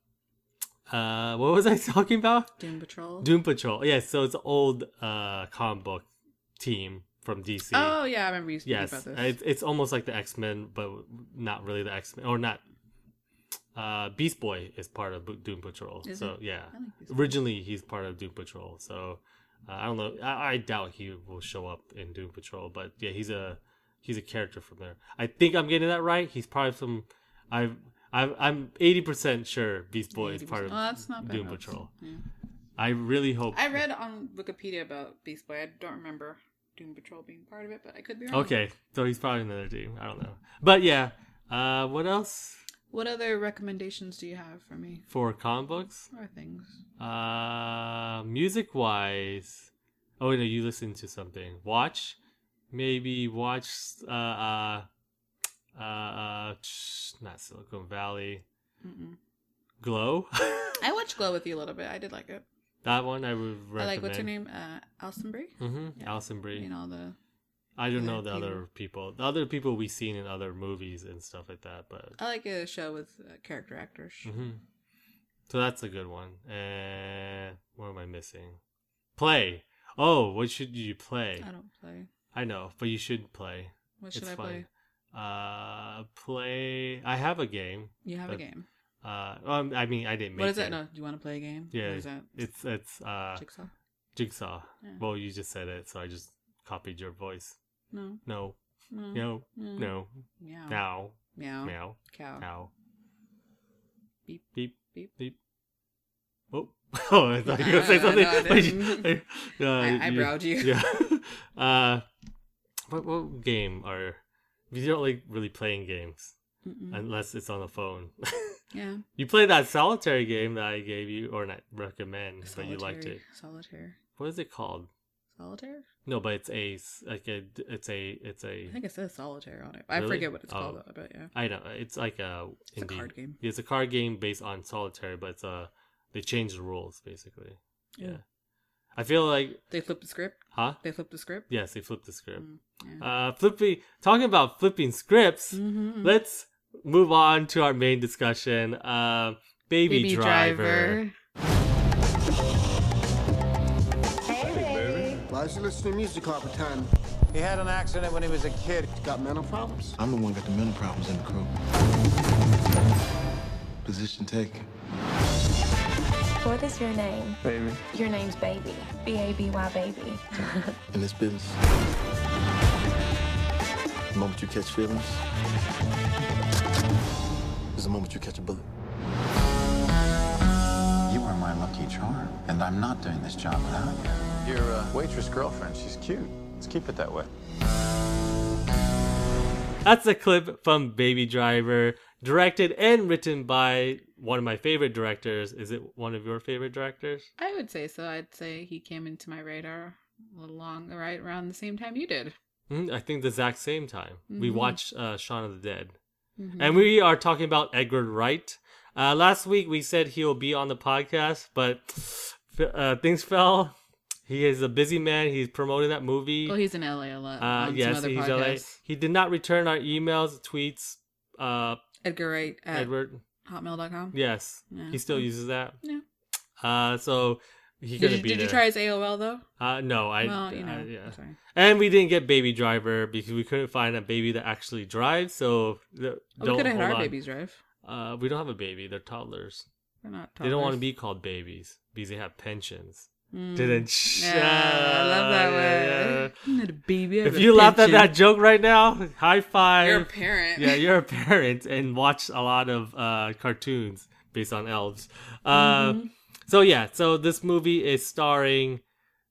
uh, what was I talking about? Doom Patrol. Doom Patrol. Yeah, so it's an old uh comic book team from D C. Oh yeah, I remember you speaking yes, about this. it's it's almost like the X Men, but not really the X Men, or not. Uh, Beast Boy is part of Bo- Doom Patrol. Is so it? yeah, I like Beast Boy. originally he's part of Doom Patrol. So uh, I don't know. I, I doubt he will show up in Doom Patrol, but yeah, he's a he's a character from there. I think I'm getting that right. He's probably from. I've. I've I'm eighty percent sure Beast Boy is part of Oh, that's not bad Doom odds. Patrol. Yeah. I really hope. I read on Wikipedia about Beast Boy. I don't remember Doom Patrol being part of it, but I could be wrong. Okay, so he's probably another team. I don't know, but yeah. Uh, what else What other recommendations do you have for me for comic books? or things? Uh, music wise, oh no, you listen to something. Watch, maybe watch. Uh, uh, uh, uh not Silicon Valley. Mm-mm. Glow. I watched Glow with you a little bit. I did like it. That one I would recommend. I like what's her name? Uh, Alison Brie. Mm-hmm. Yeah. Alison Brie. You know the. I don't other know the people. other people. The other people we've seen in other movies and stuff like that, but. I like a show with uh, character actors. Mm-hmm. So that's a good one. And what am I missing? Play. Oh, what should you play? I don't play. I know, but you should play. What should It's I fun. play? Uh, play. I have a game. You have but- a game. Uh, um, I mean, I didn't make What is it. that? No, do you want to play a game? Yeah, What is that? it's it's uh Jigsaw? Jigsaw. Yeah. Well, you just said it, so I just copied your voice. No. No, No. no, No. no. Meow. Now, Meow. meow, Cow. now. Beep. Beep, Beep. beep. Oh, oh! I thought you were gonna say Uh, something. no, I didn't. Uh, I- I you- browed you. Yeah. Uh, what what game are you don't like really playing games Mm-mm. unless it's on the phone? Yeah. You play that solitaire game that I gave you or not recommend, but you liked Solitaire. it. Solitaire. What is it called? Solitaire? No, but it's a s- like a it's a it's a. I think it says solitaire on it. I Really? forget what it's Oh. called though, but yeah. I know it's like a It's a indie- card game. It's a card game based on solitaire, but it's a they changed the rules basically. Yeah, Ooh. I feel like They flipped the script. huh? They flipped the script. Yes, they flipped the script. Mm, yeah. Uh, flipping. Talking about flipping scripts. Mhm. Let's move on to our main discussion. Uh, Baby, Baby Driver. Why is he listening to music all the time? He had an accident when he was a kid. He's got mental problems. I'm the one got the mental problems in the crew. Position taken. What is your name? Baby. Your name's Baby. B A B Y Baby. In this business, the moment you catch feelings is the moment you catch a bullet. You are my lucky charm, and I'm not doing this job without you. Your uh, waitress girlfriend, she's cute. Let's keep it that way. That's a clip from Baby Driver, directed and written by one of my favorite directors. Is it one of your favorite directors? I would say so. I'd say he came into my radar a little long, right around the same time you did. Mm, I think the exact same time. We Mhm. watched uh, Shaun of the Dead. Mhm. And we are talking about Edgar Wright. Uh, last week we said he'll be on the podcast, but uh, things fell. He is a busy man. He's promoting that movie. Well, he's in L A a lot. uh, on yes, some other he's podcasts. L A. He did not return our emails, tweets. Uh, Edgar Wright at Edward. hotmail dot com. Yes, Yeah. he still uses that. Yeah. Uh, so he Did, couldn't you, be did you there. try his A O L though? Uh, no, I. Well, you know. I- yeah. I'm sorry. And we didn't get Baby Driver because we couldn't find a baby that actually drives. So th- Oh, we don't could have had hold our on. babies drive. Uh, we don't have a baby. They're toddlers. They're not. They don't want to toddlers. be called babies because they have pensions. Mm. Didn't Yeah, I love that yeah, one. I'm not a baby. I have If a you laughed at pension. that joke right now, high five. You're a parent. Yeah, you're a parent and watch a lot of uh, cartoons based on elves. Uh, Mm-hmm. So yeah, so this movie is starring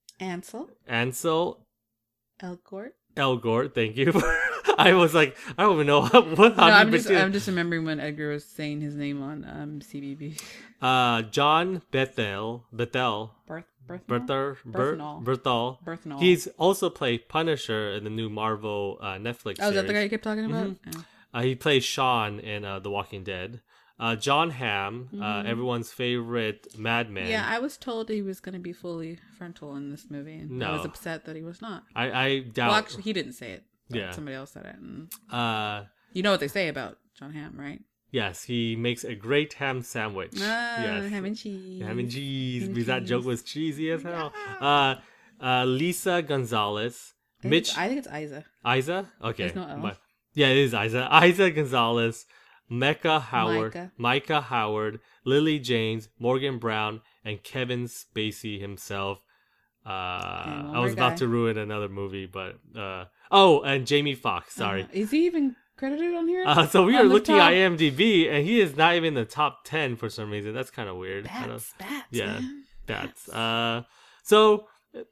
Ansel Ansel Elgort. Elgort. Thank you. I was like, I don't even know what. what No, how I'm you just pronounce- I'm just remembering when Edgar was saying his name on um C B B. uh, John Bethel. Bethel. Birth Birth Berther, Ber- Berthnall. Berthal. Berthnall. He's also played Punisher in the new Marvel uh, Netflix Oh, is that the guy you series. kept talking about? Yeah. Uh, he plays Sean in uh, The Walking Dead. Uh, John Hamm, uh, everyone's favorite madman. Mm-hmm. Yeah, I was told he was going to be fully frontal in this movie, and I was No. upset that he was not. I, I doubt. Well, actually, he didn't say it. but Yeah. somebody else said it. And uh, you know what they say about John Hamm, right? yes, he makes a great ham sandwich. Ah, yes. ham and cheese. Ham and cheese, Ham and because that cheese. joke was cheesy as hell. Uh, uh, Lisa Gonzalez. I think Mitch. it's- I think it's Isa. Isa? Okay. There's no L. My- yeah, it is Isa. Isa Gonzalez, Mecca Howard, Micah. Micah Howard, Lily James, Morgan Brown, and Kevin Spacey himself. Uh, one I more was about guy. to ruin another movie, but uh, oh, and Jamie Foxx. Sorry. Uh, is he even credited on here? Uh, so we On are the looking top? at IMDb, and he is not even in the top ten for some reason. That's kind of weird. I don't- Bats, bats, yeah, man. that's uh. So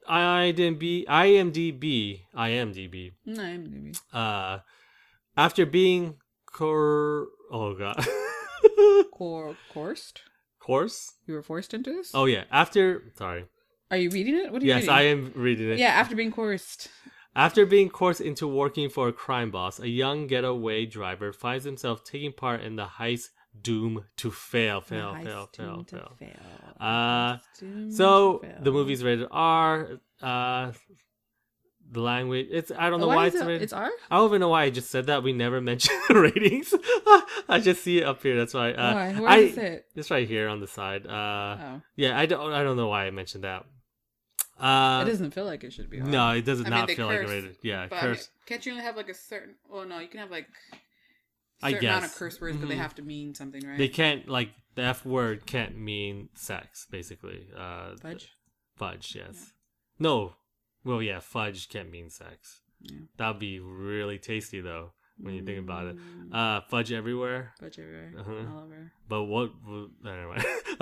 IMDb, IMDb, IMDb. No, IMDb. Uh, after being cor oh god, Cor- Coursed? course. You were forced into this? Oh yeah, after sorry. Are you reading it? What are you Yes, reading? I am reading it. Yeah, after being coerced. After being coerced into working for a crime boss, a young getaway driver finds himself taking part in the heist doomed to fail, fail, The fail, heist fail, doomed to fail. fail. Uh, Heist doomed so to fail. the movie's rated R. Uh, the language, it's I don't know Oh, why, why it's is it- rated. it's R? I don't even know why I just said that. We never mentioned the ratings. I just see it up here. That's why. Uh, Why? Where I, does it say it? It's right here on the side. Uh, Oh. yeah, I don't. I don't know why I mentioned that. Uh, It doesn't feel like it should be R. no, it does I mean, not they feel like a curse, rated. Yeah, But I mean, curse. can't you only have like a certain? Well, no, you can have like I certain amount of guess. curse words, but they Mhm. have to mean something, right? They can't like the F word can't mean sex. Basically, uh, Fudge. Fudge, yes. No, well, yeah, fudge can't mean sex. Yeah. That'd be really tasty though when you think about it. Mm. Uh, fudge everywhere. Fudge everywhere. Uh-huh. All over. But what? what- Anyway,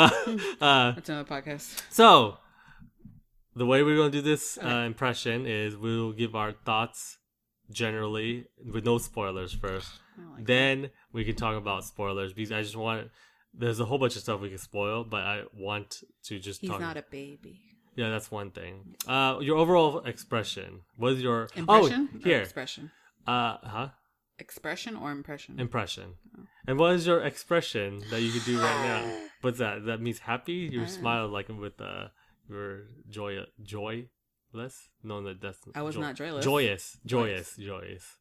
uh, That's another podcast. so the way we're gonna do this uh, Okay. impression is we'll give our thoughts generally with no spoilers first. Like then that. we can talk about spoilers because I just want. There's a whole bunch of stuff we can spoil, but I want to just. He's talk. not a baby. Yeah, that's one thing. Uh, your overall expression. What is your impression? Oh, here. Or expression. Uh, huh? Expression or impression? Impression. Oh. And what is your expression that you could do right now? What's that? That means happy? You smile like with uh, your joy, joyless? No, no, that's. I was jo- not joyless. Joyous, joyous, joyous.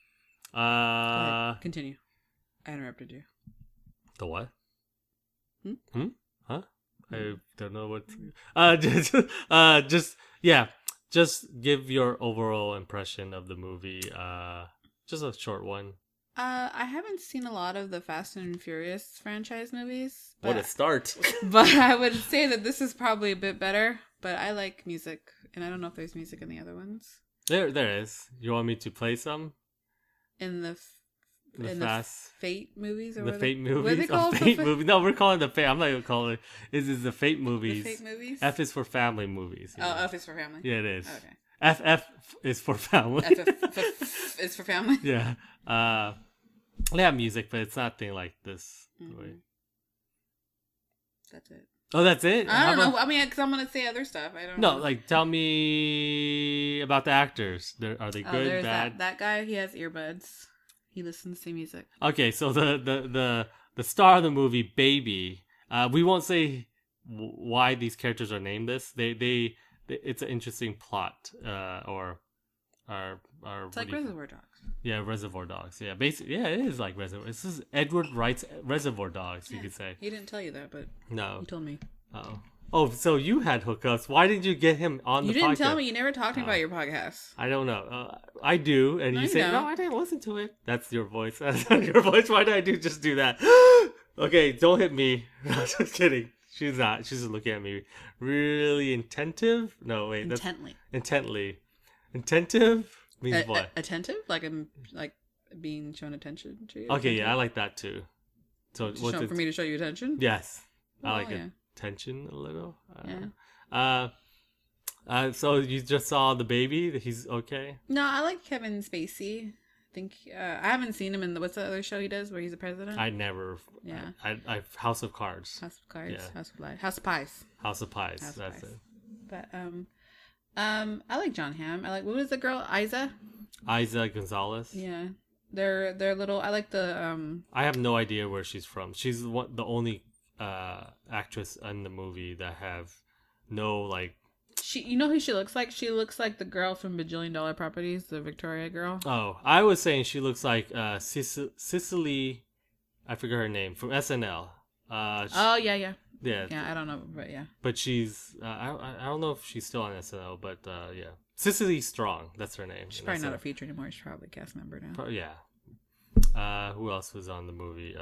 Uh, continue. I interrupted you. The what? Hmm? Hmm? Huh? I don't know what. To, uh, just, uh, just yeah, just give your overall impression of the movie. Uh, just a short one. Uh, I haven't seen a lot of the Fast and Furious franchise movies. What a start! But I would say that this is probably a bit better. But I like music, and I don't know if there's music in the other ones. There, there is. You want me to play some? In the. The in fast, the Fate movies, or the what Fate they, movies, what are they called? oh, Fate the movie. No, we're calling it the Fate. I'm not gonna call it. This is the Fate movies. The Fate movies. F is for family movies. Oh, know. F is for family. Yeah, it is. Okay. F F is for family. F, F, F, F is for family. Yeah. Uh, they have music, but it's nothing like this. Mm-hmm. That's it. Oh, that's it. I don't How know. about... I mean, because I'm gonna say other stuff. I don't. No, know. like tell me about the actors. They're, are they oh, good? There's bad? That, that guy. He has earbuds. He listens to music. Okay, so the the the, the star of the movie, Baby. Uh, we won't say w- why these characters are named this. They they, they it's an interesting plot. Uh, or or or. It's like Reservoir Dogs. Yeah, Reservoir Dogs. Yeah, basically, yeah, it is like Reservoir. This is Edward Wright's Reservoir Dogs. You yeah, could say. He didn't tell you that, but no, he told me. Oh. Oh, so you had hookups. Why did you get him on you the podcast? You didn't tell me. You never talked to me oh. about your podcast. I don't know. Uh, I do. And no, you you say, don't. no, I didn't listen to it. That's your voice. That's your voice. Why did I do just do that? Okay, don't hit me. Just kidding. She's not. She's just looking at me. Really attentive? No, wait. That's, Intently. Intently. Attentive means a- what? A- attentive? Like I'm like being shown attention to you? Okay, attentive? yeah, I like that too. So to what's show, it? For me to show you attention? Yes. Oh, I like yeah. it. Tension a little. Uh, Yeah. Uh, uh, so you just saw the baby? He's okay? No, I like Kevin Spacey. I think uh, I haven't seen him in the what's the other show he does where he's a president? I never. Yeah. I, I, I House of Cards. House of Cards. Yeah. House of Lies. House of Pies. House of Pies. House That's of Pies. it. But um, um, I like John Hamm. I like what was the girl Isa? Isa Gonzalez. Yeah, they're they're little. I like the um. I have no idea where she's from. She's one, the only uh actress in the movie that have no like. She, you know who she looks like? She looks like the girl from Bajillion Dollar Properties, the Victoria girl. Oh, I was saying she looks like uh Cic- Cicely, I forget her name, from S N L. Uh, she, oh yeah, yeah, yeah, yeah. I don't know, but yeah. But she's uh, I I don't know if she's still on S N L, but uh, yeah, Cicely Strong, that's her name. She's probably S N L. not a feature anymore. She's probably a cast member now. Pro- yeah. Uh, who else was on the movie?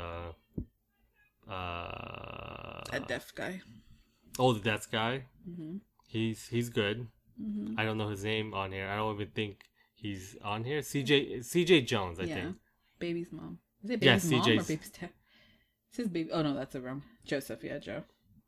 Uh, uh, a deaf guy. Oh, the deaf guy. Mm-hmm. He's he's good. Mm-hmm. I don't know his name on here. I don't even think he's on here. C J C J Jones, I yeah. think. Baby's mom. Is it Yeah, baby's mom C J's. or baby's dad? It says baby. Oh no, that's the wrong. Joseph. Yeah, Joe.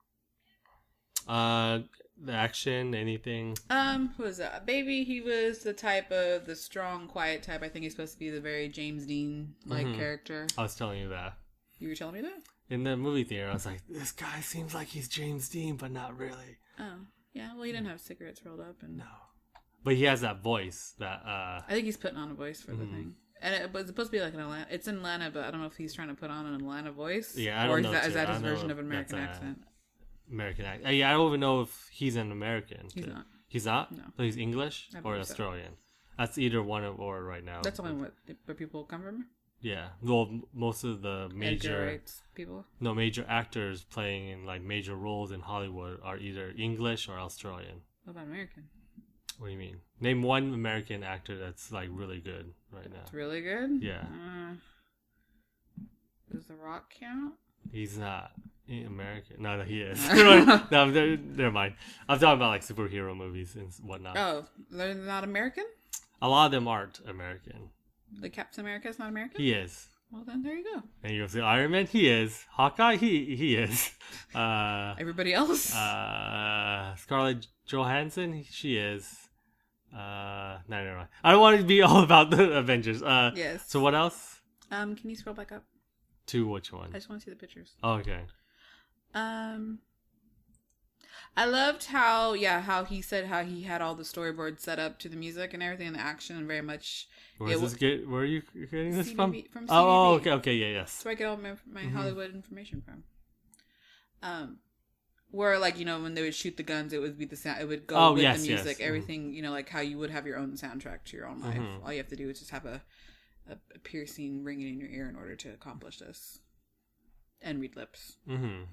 Uh, the action, anything. Um, who was that? Baby. He was the type of the strong, quiet type. I think he's supposed to be the very James Dean like Mhm. character. I was telling you that You were telling me that? in the movie theater. I was like, this guy seems like he's James Dean, but not really. Oh, yeah. Well, he didn't have cigarettes rolled up, and No, but he has that voice. That uh, I think he's putting on a voice for the Mhm. thing. And it was supposed to be like an Atlanta. It's in Atlanta, but I don't know if he's trying to put on an Atlanta voice. yeah, I or don't is know. that, too. is that I his know version of if an American that's a accent? American accent. Yeah, I don't even know if he's an American. He's too. not. He's not. No. So he's English I or believe so. Australian. That's either one of or right now. That's only what where people come from. Yeah. Well, m- most of the Edgar major Wright's people. no major actors playing in like major roles in Hollywood are either English or Australian. What about American? What do you mean? Name one American actor that's like really good right now. It's really good. Yeah. Uh, does The Rock count? He's not American. No, no, he is. no, never, never mind. I'm talking about like superhero movies and whatnot. Oh, they're not American? A lot of them aren't American. The Captain America is not American? He is. Well, then there you go. And you go say Iron Man. He is. Hawkeye. He he is. Uh, Everybody else? uh, Scarlett Johansson. She is. Uh, no, never mind. I don't want to be all about the Avengers. Uh, Yes. So what else? Um, can you scroll back up? To which one? I just want to see the pictures. Oh, okay. Um, I loved how, yeah, how he said how he had all the storyboards set up to the music and everything and the action and very much. Where, is this get, where are you getting this C B B, from? from C B B. Oh, okay, okay, yeah, yes. That's where I get all my, my Mhm. Hollywood information from. Um, where like you know when they would shoot the guns, it would be the sound. It would go Oh, with yes, the music. yes. Everything you know, like how you would have your own soundtrack to your own life. Mhm. All you have to do is just have a, a, a piercing ringing in your ear in order to accomplish this. And read lips. Mm-hmm.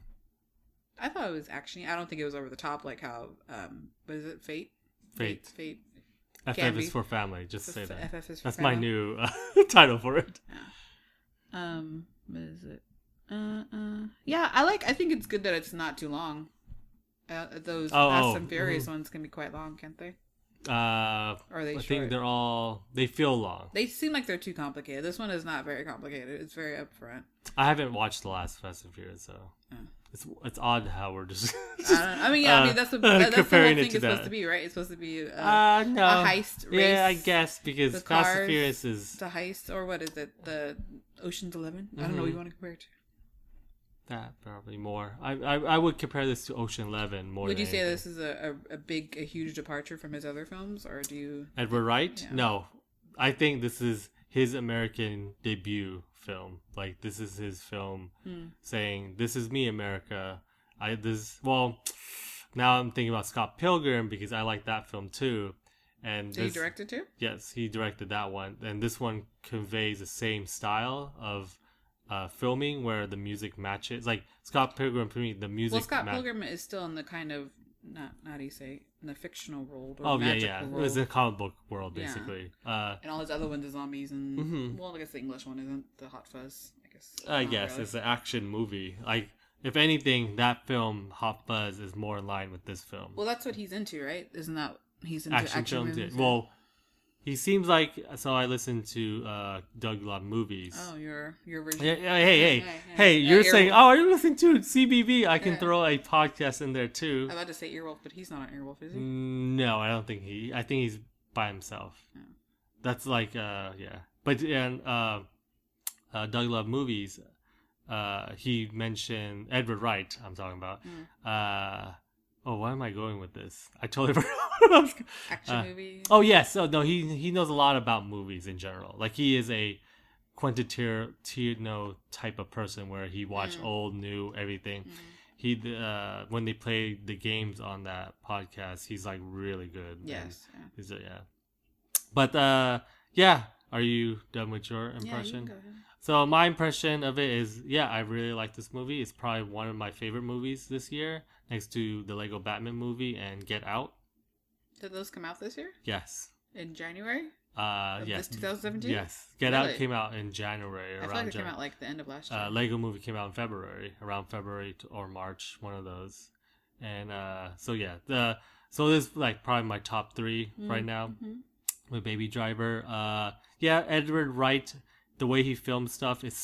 I thought it was actiony. I don't think it was over the top like how um what is it Fate Fate. Fate. F Can F be. is for family. Just F- say that. F F is for That's my family. new uh, title for it. Yeah. Um, what is it? Uh, uh, yeah, I like. I think it's good that it's not too long. Uh, those Oh, Fast oh, and Furious mhm. ones can be quite long, can't they? Uh, Or are they I short? think they're all they feel long. They seem like they're too complicated. This one is not very complicated. It's very upfront. I haven't watched the last Fast and Furious, so Yeah. it's it's odd how we're just. I, don't, I mean, yeah, I uh, mean that's what that, that's the whole comparing thing it it's to supposed that. to be, right? It's supposed to be a, Uh, no. a heist race. Yeah, I guess because The Fast and cars, Furious is the heist, or what is it? The Ocean's Eleven. I don't know what Mhm. you want to compare it to. that probably more. I, I I would compare this to Ocean Eleven more. Would than you say anything. this is a, a, a big, a huge departure from his other films, or do you? Edward Wright? Yeah. No, I think this is his American debut film. Like this is his film Hmm. saying, "This is me, America." I this well, now I'm thinking about Scott Pilgrim because I like that film too. And Did he this, direct it too? Yes, he directed that one, and this one conveys the same style of uh, filming where the music matches. Like Scott Pilgrim, for me, the music. Well, Scott ma- Pilgrim is still in the kind of not not do you say in the fictional world or Oh yeah, magical yeah. It world. was a comic book world Yeah. basically. Uh, And all his other ones are zombies and Mhm. well, I guess the English one isn't the Hot Fuzz. I guess. I Not guess really. it's an action movie. Like, if anything, that film Hot Fuzz is more in line with this film. Well, that's what he's into, right? Isn't that he's into action, action, films. movies? Yeah. Well, he seems like. So I listen to uh, Doug Love movies. Oh, your your version. Yeah, yeah, hey, hey, Yeah, yeah. hey! Uh, You're Earwolf. saying, oh, are you listening to C B B? I can Yeah. throw a podcast in there too. I'm about to say Earwolf, but he's not an Earwolf, is he? Mm, No, I don't think he. I think he's by himself. Yeah. That's like, uh, yeah. But and uh, uh, Doug Love movies. Uh, he mentioned Edward Wright. I'm talking about. Mm. Uh, oh, why am I going with this? I totally forgot. what I was- Action uh, movie. Oh yes. Oh no. He he knows a lot about movies in general. Like he is a Quentin Tarantino type of person where he watched Mm. old, new, everything. Mm. He uh when they play the games on that podcast, he's like really good. and Yes. Yeah. He's a, yeah. But uh yeah, are you done with your Yeah, you impression? can go ahead. So my impression of it is, yeah, I really like this movie. It's probably one of my favorite movies this year, next to the Lego Batman movie and Get Out. Did those come out this year Yes. in January? Uh, Of yes. this twenty seventeen? Yes. Get Really? Out came out in January. I Around feel like it Jan- came out like the end of last year. uh, Lego movie came out in February, around February to, or March, one of those. And uh, so yeah, the so this is like probably my top three right now Mhm. with Baby Driver. Uh, yeah, Edward Wright, the way he films stuff is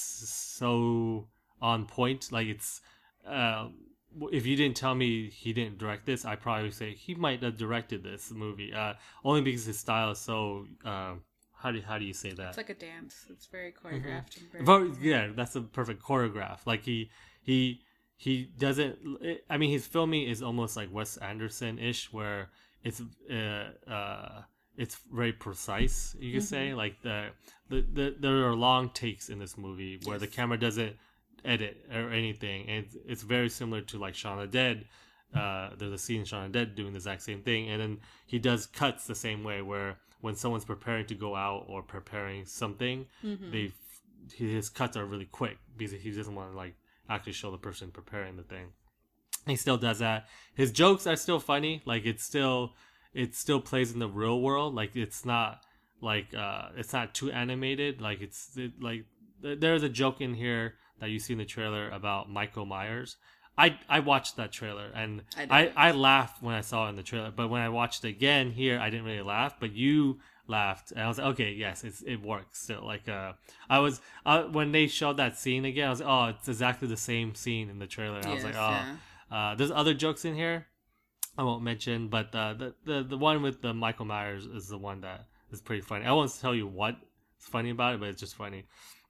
so on point. Like it's, uh, if you didn't tell me he didn't direct this, I'd probably say he might have directed this movie. Uh, only because his style is so. Uh, how do how do you say that? It's like a dance. It's very choreographed. And very But, yeah, that's a perfect choreograph. Like he he he doesn't. I mean, his filming is almost like Wes Anderson ish, where it's uh, uh it's very precise. You could say like the, the the there are long takes in this movie where the Yes. camera doesn't edit or anything, and it's, it's very similar to like Shaun of the Dead. Uh, there's a scene in Shaun of the Dead doing the exact same thing, and then he does cuts the same way where when someone's preparing to go out or preparing something, Mhm. they his cuts are really quick because he doesn't want to like actually show the person preparing the thing. He still does that. His jokes are still funny. Like it's still it still plays in the real world. Like it's not like uh it's not too animated. Like it's it, like th- there's a joke in here that you see in the trailer about Michael Myers. I, I watched that trailer and I I, didn't. I, laughed when I saw it in the trailer, but when I watched it again here, I didn't really laugh, but you laughed and I was like, okay, yes, it's, it works still. Like, uh, I was, uh, when they showed that scene again, I was like, oh, it's exactly the same scene in the trailer. And I was Yes, like, oh, yeah. uh, there's other jokes in here. I won't mention, but uh, the, the the one with the Michael Myers is the one that is pretty funny. I won't tell you what's funny about it, but it's just funny.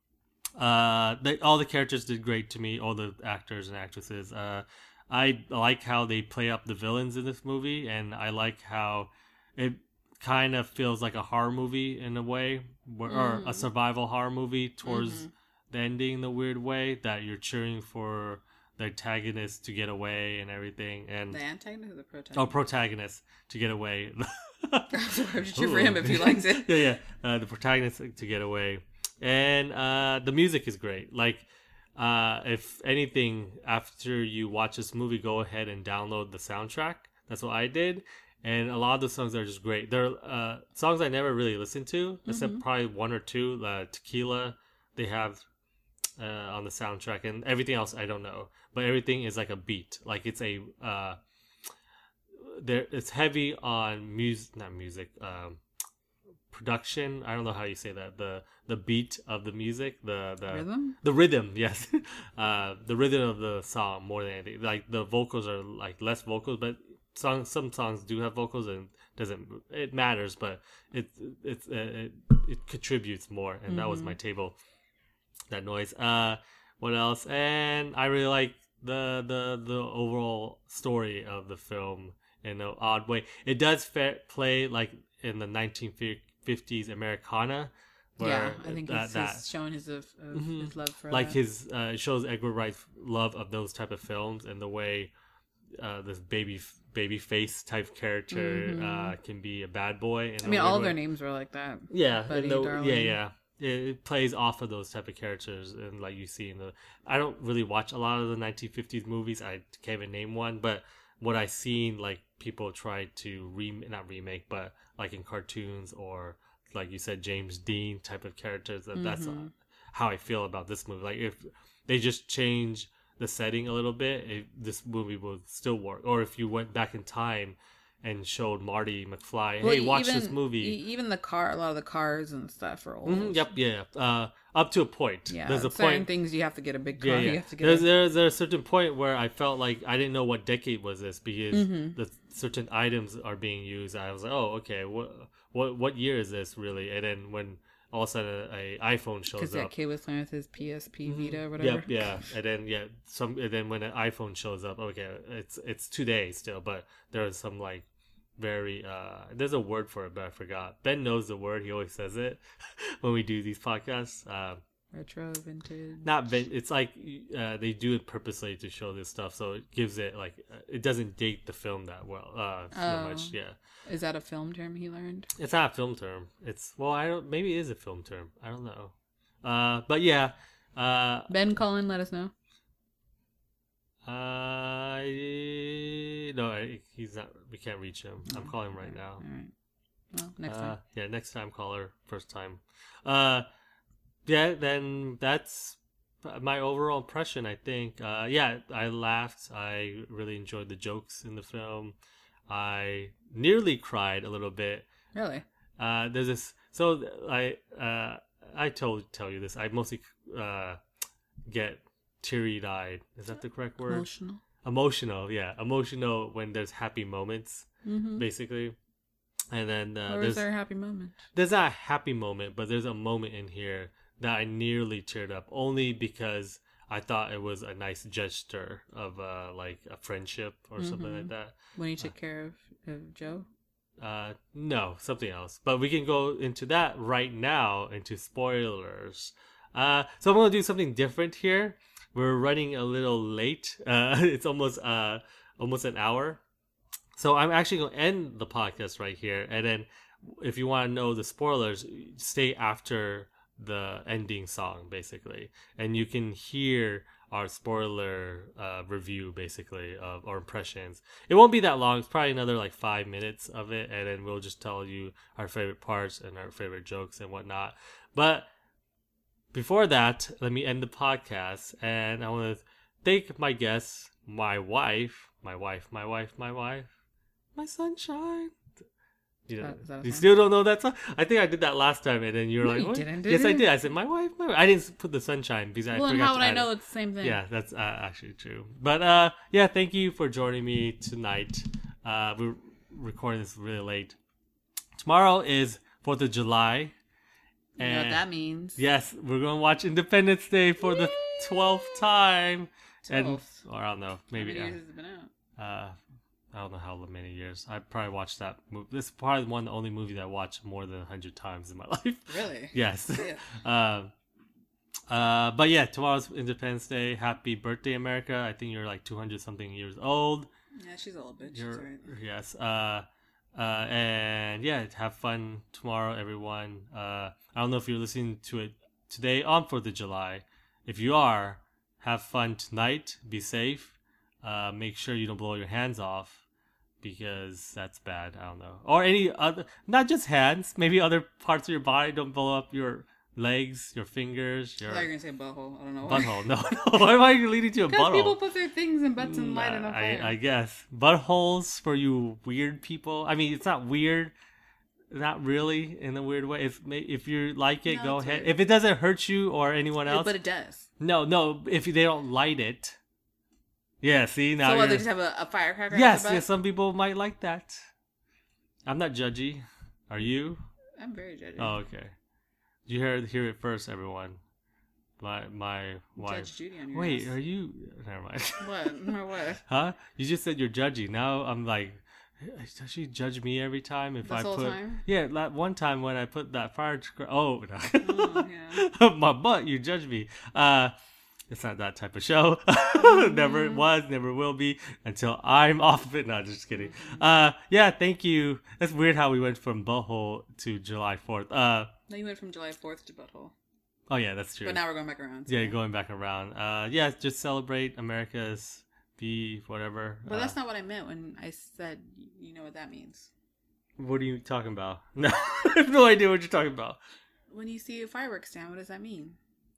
Uh, they, all the characters did great to me, all the actors and actresses. Uh, I like how they play up the villains in this movie, and I like how it kind of feels like a horror movie in a way, where, mm. or a survival horror movie towards mm-hmm. the ending in a weird way, that you're cheering for the antagonist to get away and everything. And the antagonist or the protagonist? Oh, protagonist to get away. Cheer for him if he likes it. Yeah, yeah. Uh, the protagonist to get away. And uh, the music is great. Like, uh, if anything, after you watch this movie, go ahead and download the soundtrack. That's what I did. And a lot of the songs are just great. They're uh, songs I never really listened to, except mm-hmm. probably one or two. Uh, Tequila, they have uh, on the soundtrack. And everything else, I don't know. But everything is like a beat. Like, it's a... Uh, there, it's heavy on music, not music, um, production. I don't know how you say that. The the beat of the music, the the rhythm, the rhythm. Yes, uh, the rhythm of the song more than anything. Like the vocals are like less vocals, but songs some songs do have vocals and doesn't it matters, but it it's uh, it it contributes more. And mm-hmm. that was my table. That noise. Uh, what else? And I really like the the the overall story of the film in an odd way. It does fa- play like in the nineteen fifties Americana. Where yeah, I think that, it's that, showing his, of, of mm-hmm. his love for like that. his uh, it shows Edgar Wright's love of those type of films and the way uh, this baby baby face type character mm-hmm. uh, can be a bad boy. I mean, all their names were like that. Yeah, Buddy, the, Darling. yeah, yeah. It, it plays off of those type of characters, and like you see in the. I don't really watch a lot of the nineteen fifties movies. I can't even name one, but what I seen, like people try to re not remake, but like in cartoons or like you said, James Dean type of characters. That mm-hmm. that's how I feel about this movie. Like if they just change the setting a little bit, it, this movie will still work. Or if you went back in time and showed Marty McFly, well, hey, watch even, this movie. Even the car, a lot of the cars and stuff are old. Mm-hmm, yep, yeah, uh, up to a point. Yeah, there's a certain point. things you have to get a big car. Yeah, yeah. You have to get there's, a... there's there's a certain point where I felt like I didn't know what decade was this because mm-hmm. the certain items are being used. I was like, oh, okay, what what what year is this really? And then when all of a sudden a, a iPhone shows up, because that kid was playing with his P S P mm-hmm. Vita or whatever. Yep, yeah, and then yeah, some and then when an iPhone shows up, okay, it's it's today still, but there is some like. Very uh there's a word for it, but I forgot. Ben knows the word. He always says it when we do these podcasts. uh retro vintage not vin- it's like uh they do it purposely to show this stuff, so it gives it like it doesn't date the film that well uh so oh. much. Yeah, is that a film term he learned? It's not a film term. It's well I don't maybe it is a film term, I don't know. Uh but yeah, uh Ben, call in, let us know. Uh, no, he's not. We can't reach him. Oh, I'm calling him right now. All right. Well, next uh, time. Yeah, next time caller, first time. Uh, yeah. Then that's my overall impression. I think. Uh, yeah, I laughed. I really enjoyed the jokes in the film. I nearly cried a little bit. Really? Uh, there's this. So I uh I told tell you this. I mostly uh get. Teary-eyed, is that the correct word? Emotional. Emotional, yeah, emotional when there's happy moments, mm-hmm. basically. And then uh, or there's is there a happy moment? There's not a happy moment, but there's a moment in here that I nearly teared up, only because I thought it was a nice gesture of uh, like a friendship or mm-hmm. something like that. When he took uh, care of, of Joe. Uh, no, something else. But we can go into that right now, into spoilers. Uh, so I'm gonna do something different here. We're running a little late. Uh, it's almost uh almost an hour. So I'm actually going to end the podcast right here. And then if you want to know the spoilers, stay after the ending song, basically. And you can hear our spoiler uh, review, basically, of our impressions. It won't be that long. It's probably another like five minutes of it. And then we'll just tell you our favorite parts and our favorite jokes and whatnot. But before that, let me end the podcast, and I want to thank my guests, my wife, my wife, my wife, my wife, my sunshine. You, know, is that, is you still don't know that song? I think I did that last time, and then you were no, like, you what? Didn't, did yes, you? I did. I said, my wife, my wife. I didn't put the sunshine because I well, forgot and how to would I add know it. it's the same thing? Yeah, that's uh, actually true. But uh, yeah, thank you for joining me tonight. Uh, we're recording this really late. Tomorrow is fourth of July. You know what that means. Yes, we're going to watch Independence Day for the twelfth time. twelfth. And, or I don't know, maybe. How many uh, years has it been out? Uh, I don't know how many years. I probably watched that movie. This is probably one of the only movie that I watched more than a hundred times in my life. Really? Yes. Yeah. um, uh, but yeah, tomorrow's Independence Day. Happy birthday, America! I think you're like two hundred something years old. Yeah, she's a little bitch. You're, She's right. Yes. Uh, uh, and yeah, have fun tomorrow, everyone. Uh, I don't know if you're listening to it today on fourth of July. If you are, have fun tonight. Be safe. Uh, make sure you don't blow your hands off. Because that's bad. I don't know. Or any other, not just hands, maybe other parts of your body. Don't blow up your legs, your fingers, your I thought you were going to say butthole. I don't know why. butthole. No, no. Why am I leading to a Because butthole? people put their things in butts and light it on I, fire. I guess. Buttholes for you weird people. I mean, it's not weird. Not really in a weird way. If if you like it, No, go it's ahead. weird. If it doesn't hurt you or anyone else. But it does. No, no. If they don't light it. Yeah, see? Now So what, you're- they just have a, a firecracker? Yes, at their yes, butt? some people might like that. I'm not judgy. Are you? I'm very judgy. Oh, okay. You hear hear it first, everyone. My my wife. Judge Judy on your Wait, ass. are you? Never mind. What? Or what? Huh? You just said you're judgy. Now I'm like, does she judge me every time if This I whole put? time? Yeah, that one time when I put that fire. Cr- oh, no. Oh, yeah. My butt. You judge me. Uh, it's not that type of show. Never was, never will be until I'm off of it. No, just kidding. Uh, yeah, thank you. That's weird how we went from butthole to July fourth. Uh, No, you went from July fourth to butthole. oh yeah, that's true. But now we're going back around. so- Yeah, going back around. Uh, yeah, just celebrate America's be whatever. But uh, that's not what I meant when I said, you know what that means. What are you talking about? No, I have no idea what you're talking about. When you see a fireworks stand, what does that mean?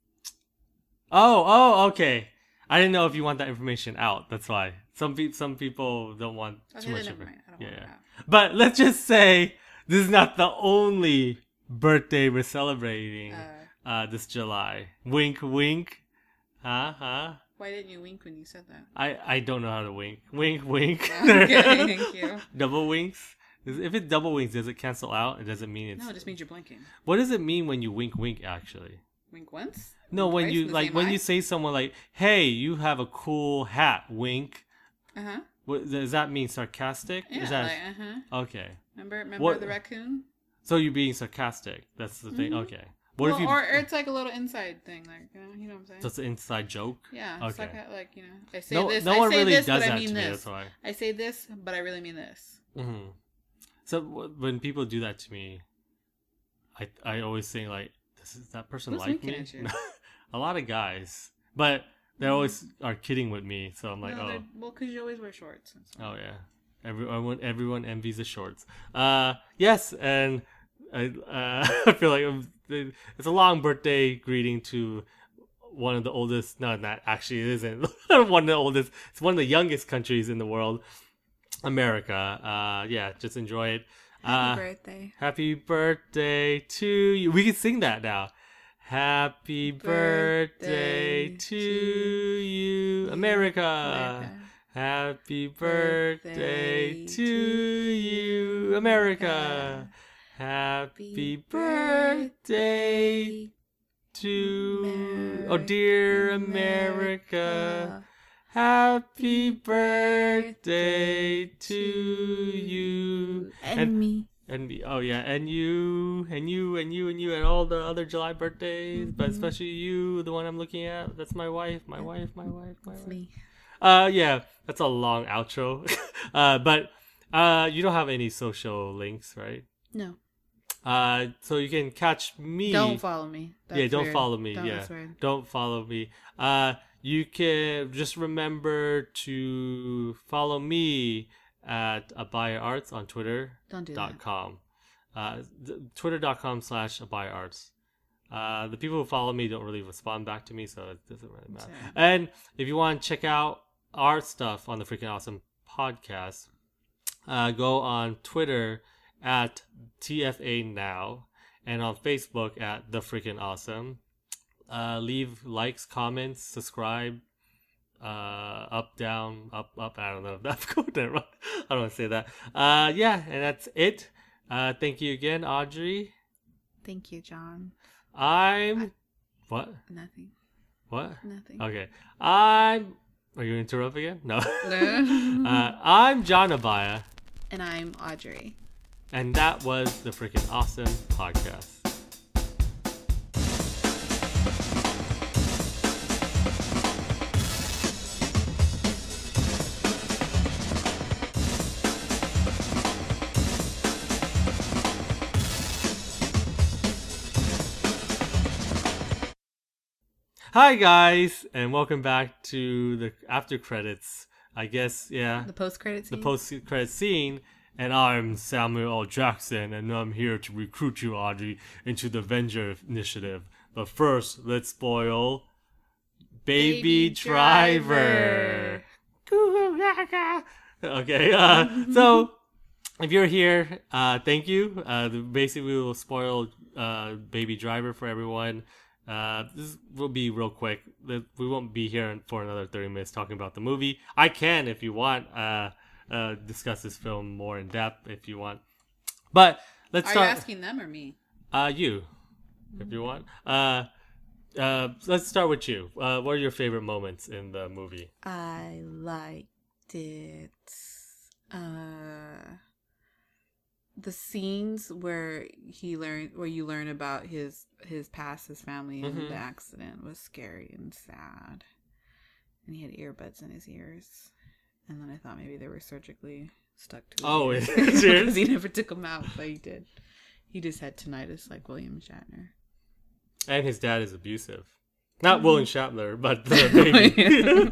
Oh, oh, okay. I didn't know if you want that information out. That's why some pe- some people don't want Okay, too much then never of it. mind. I don't Yeah, want yeah. that. But let's just say this is not the only birthday we're celebrating uh, Uh, this July. Wink, wink. Huh, huh. Why didn't you wink when you said that? I, I don't know how to wink. Wink, wink. Okay, thank you. Double winks. Is- If it's double winks, does it cancel out? It doesn't mean it's. No, it just means you're blinking. What does it mean when you wink, wink? Actually, Wink once? no. Wink When twice you in the like same when eye? you say someone like, "Hey, you have a cool hat." Wink. Uh-huh. What does that mean? Sarcastic? Yeah, Is that like, uh-huh. okay? Remember, remember What- the raccoon? So you're being sarcastic. That's the thing. Okay. What Well, if you? or, or it's like a little inside thing, like, you know, you know what I'm saying? So it's an inside joke. Yeah, it's Okay. like, a- like, you know, I say No, this, no I one say really this, does but that I mean to me. this. That's why. I say this, but I really mean this. hmm So w- when people do that to me, I I always think like, does that person Who's like winking me? at you? A lot of guys, but they always are kidding with me. So I'm like, no, oh, they're- well, because you always wear shorts. and stuff. oh yeah. Everyone everyone envies the shorts. Uh, yes, and I uh, I feel like I'm- it's a long birthday greeting to one of the oldest. No, not actually. It isn't one of the oldest. It's one of the youngest countries in the world, America. Uh, yeah, just enjoy it. Happy Uh, birthday. Happy birthday to you. We can sing that now. Happy birthday, Birthday to to you, America. America. Happy birthday to you, America. Happy birthday to, oh dear America. Happy birthday to you. And, me. And me. Oh yeah, and you, and you, and you, and you, and all the other July birthdays, but especially you, the one I'm looking at. That's my wife, my wife, my wife, my It's wife. me. Uh, yeah, that's a long outro. uh, but uh, you don't have any social links, right? No. Uh, so you can catch me. Don't follow me. That's yeah, don't weird. follow me. Don't, yeah, that's weird. don't follow me. Uh, you can just remember to follow me at Abaya Arts on Twitter. Don't do dot that. com. Uh, Twitter dot com slash Abaya Arts. Uh, the people who follow me don't really respond back to me, so it doesn't really matter. Sorry. And if you want to check out our stuff on the Freaking Awesome podcast, uh, go on Twitter at T F A Now and on Facebook at The Freaking Awesome. Uh, leave likes, comments, subscribe, uh, up, down, up, up. I don't know if that's cool. Never mind. I don't want to say that. Uh, yeah, and that's it. Uh, thank you again, Audrey. Thank you, John. I'm I... what? Nothing. What? Nothing. Okay. I'm. Are you interrupt again? No. No. uh, I'm John Abaya. And I'm Audrey. And that was the Freaking Awesome Podcast. Hi guys, and welcome back to the after credits. I guess, yeah. The post-credit scene? The post-credit scene. And I'm Samuel L. Jackson, and I'm here to recruit you, Audrey, into the Avenger Initiative. But first, let's spoil Baby, Baby Driver. Driver. Okay, uh, so if you're here, uh, thank you. Uh, basically, we will spoil uh, Baby Driver for everyone. Uh, this will be real quick. We won't be here for another thirty minutes talking about the movie. I can, if you want, uh, uh, discuss this film more in depth if you want. But let's Are start. Are you asking them or me? Uh, you, if you want. Uh, uh, let's start with you. Uh, what are your favorite moments in the movie? I liked it. Uh, the scenes where he learned, where you learn about his his past, his family, and mm-hmm. the accident was scary and sad. And he had earbuds in his ears, and then I thought maybe they were surgically stuck to his oh, ears. Because he never took them out, but he did. He just had tinnitus like William Shatner. And his dad is abusive. Not mm-hmm. William Shatner, but the baby.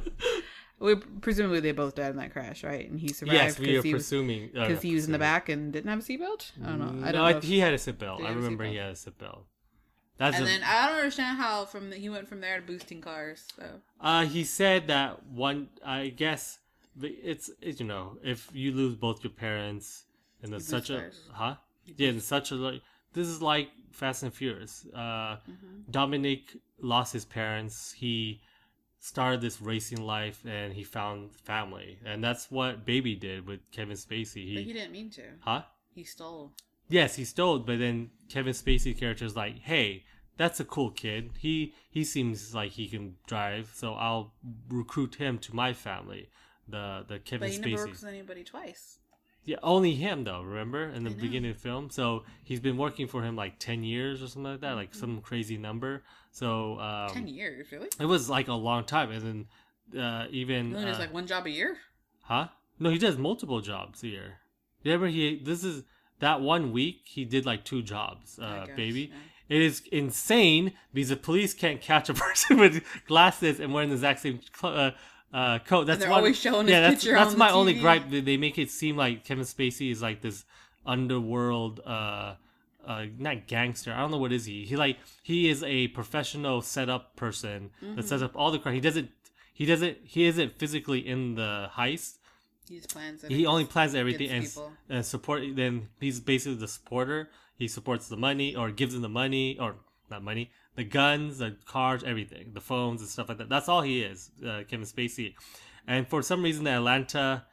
We presumably they both died in that crash, right? And he survived. Yes, we are he presuming because uh, he was in the back and didn't have a seatbelt. I don't know. I don't no, know if, he had a seatbelt. I remember he had a seatbelt. That's and a, then I don't understand how from the, he went from there to boosting cars. So uh, he said that one. I guess it's, it's you know, if you lose both your parents and there's such a cars. huh yeah, in such a like this is like Fast and Furious. Uh, mm-hmm. Dominic lost his parents. He started this racing life and he found family, and that's what Baby did with Kevin Spacey. He, but he didn't mean to. Huh? He stole. Yes, he stole, but then Kevin Spacey's character is like, "Hey, that's a cool kid. He he seems like he can drive, so I'll recruit him to my family." The the Kevin Spacey. But he never works with anybody twice. Yeah, only him though. Remember in the beginning of the film, so he's been working for him like ten years or something like that, mm-hmm. like some crazy number. So um, ten years, really? It was like a long time, and then uh, even he only does uh, like one job a year. Huh? No, he does multiple jobs a year. Remember, he this is that one week he did like two jobs. Uh, guess, baby, yeah. It is insane because the police can't catch a person with glasses and wearing the exact same uh, uh, coat. That's and they're one, always showing yeah, his that's, picture that's on my the only T V. gripe. They make it seem like Kevin Spacey is like this underworld. Uh, Uh, not gangster. I don't know what is he. He like he is a professional setup person mm-hmm. that sets up all the crime. He doesn't. He doesn't. He isn't physically in the heist. He just plans. He only plans everything and, and support. Then he's basically the supporter. He supports the money or gives them the money or not money, the guns, the cars, everything, the phones and stuff like that. That's all he is, uh, Kevin Spacey. And for some reason, the Atlanta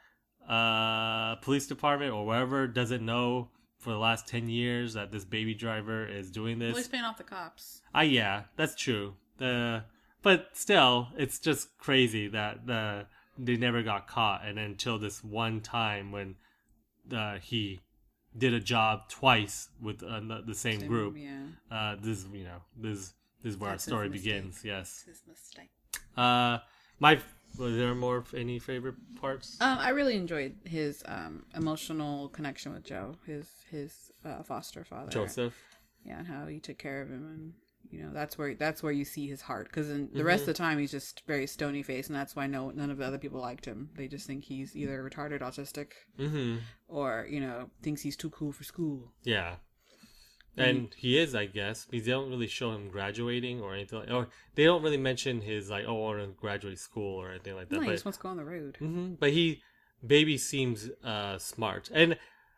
uh, police department or wherever doesn't know. For the last ten years that this Baby Driver is doing this. Well, he's paying off the cops. Ah, uh, yeah, that's true. The but still, it's just crazy that the they never got caught, and until this one time when uh, he did a job twice with uh, the same, same group. Yeah. Uh, this you know this this is where that's our story begins. Yes. His mistake. Uh, my. Was there more any favorite parts? Um, I really enjoyed his um emotional connection with Joe, his his uh, foster father, Joseph. Yeah, and how he took care of him, and you know that's where that's where you see his heart. Because the mm-hmm. rest of the time he's just very stony faced, and that's why no none of the other people liked him. They just think he's either retarded, autistic, mm-hmm. or you know thinks he's too cool for school. Yeah. And he is, I guess, because they don't really show him graduating or anything like, or they don't really mention his like, oh, I want to graduate school or anything like that. No, but, he just wants to go on the road. Mm-hmm, but he, Baby seems uh, smart, and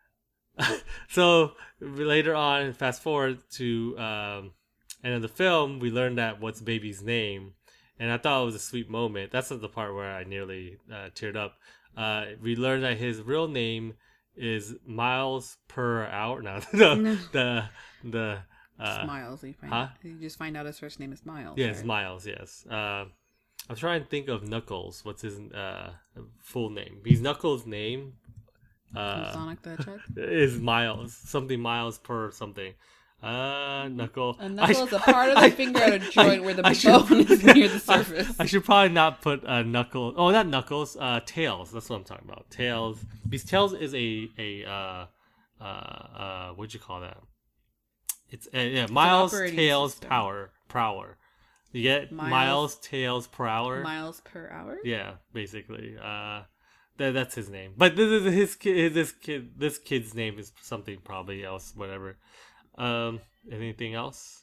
so later on, fast forward to um, end of the film, we learn that what's Baby's name, and I thought it was a sweet moment. That's the part where I nearly uh, teared up. Uh, we learned that his real name is Miles per hour. No, no the the uh, It's Miles. You, find huh? out. You just find out his first name is Miles. Yeah, it's right? Miles. Yes. Uh, I'm trying to think of Knuckles. What's his uh, full name? Because Knuckles' name uh, Sonic the Hedgehog is Miles. Something Miles per something. Uh, Knuckle. A knuckle is I- a part of the I- finger at a joint where the I bone is near the I- surface. I, should probably not put uh, Knuckles. Oh, not Knuckles. Uh, Tails. That's what I'm talking about. Tails. Because Tails is a a uh uh uh what'd you call that? It's uh, yeah Miles operating Tails system. Power Prower. You get Miles- Miles, Tails per hour. Miles per hour. Yeah, basically. Uh, that that's his name. But this is his kid. This kid. This kid's name is something probably else. Whatever. Um. Anything else?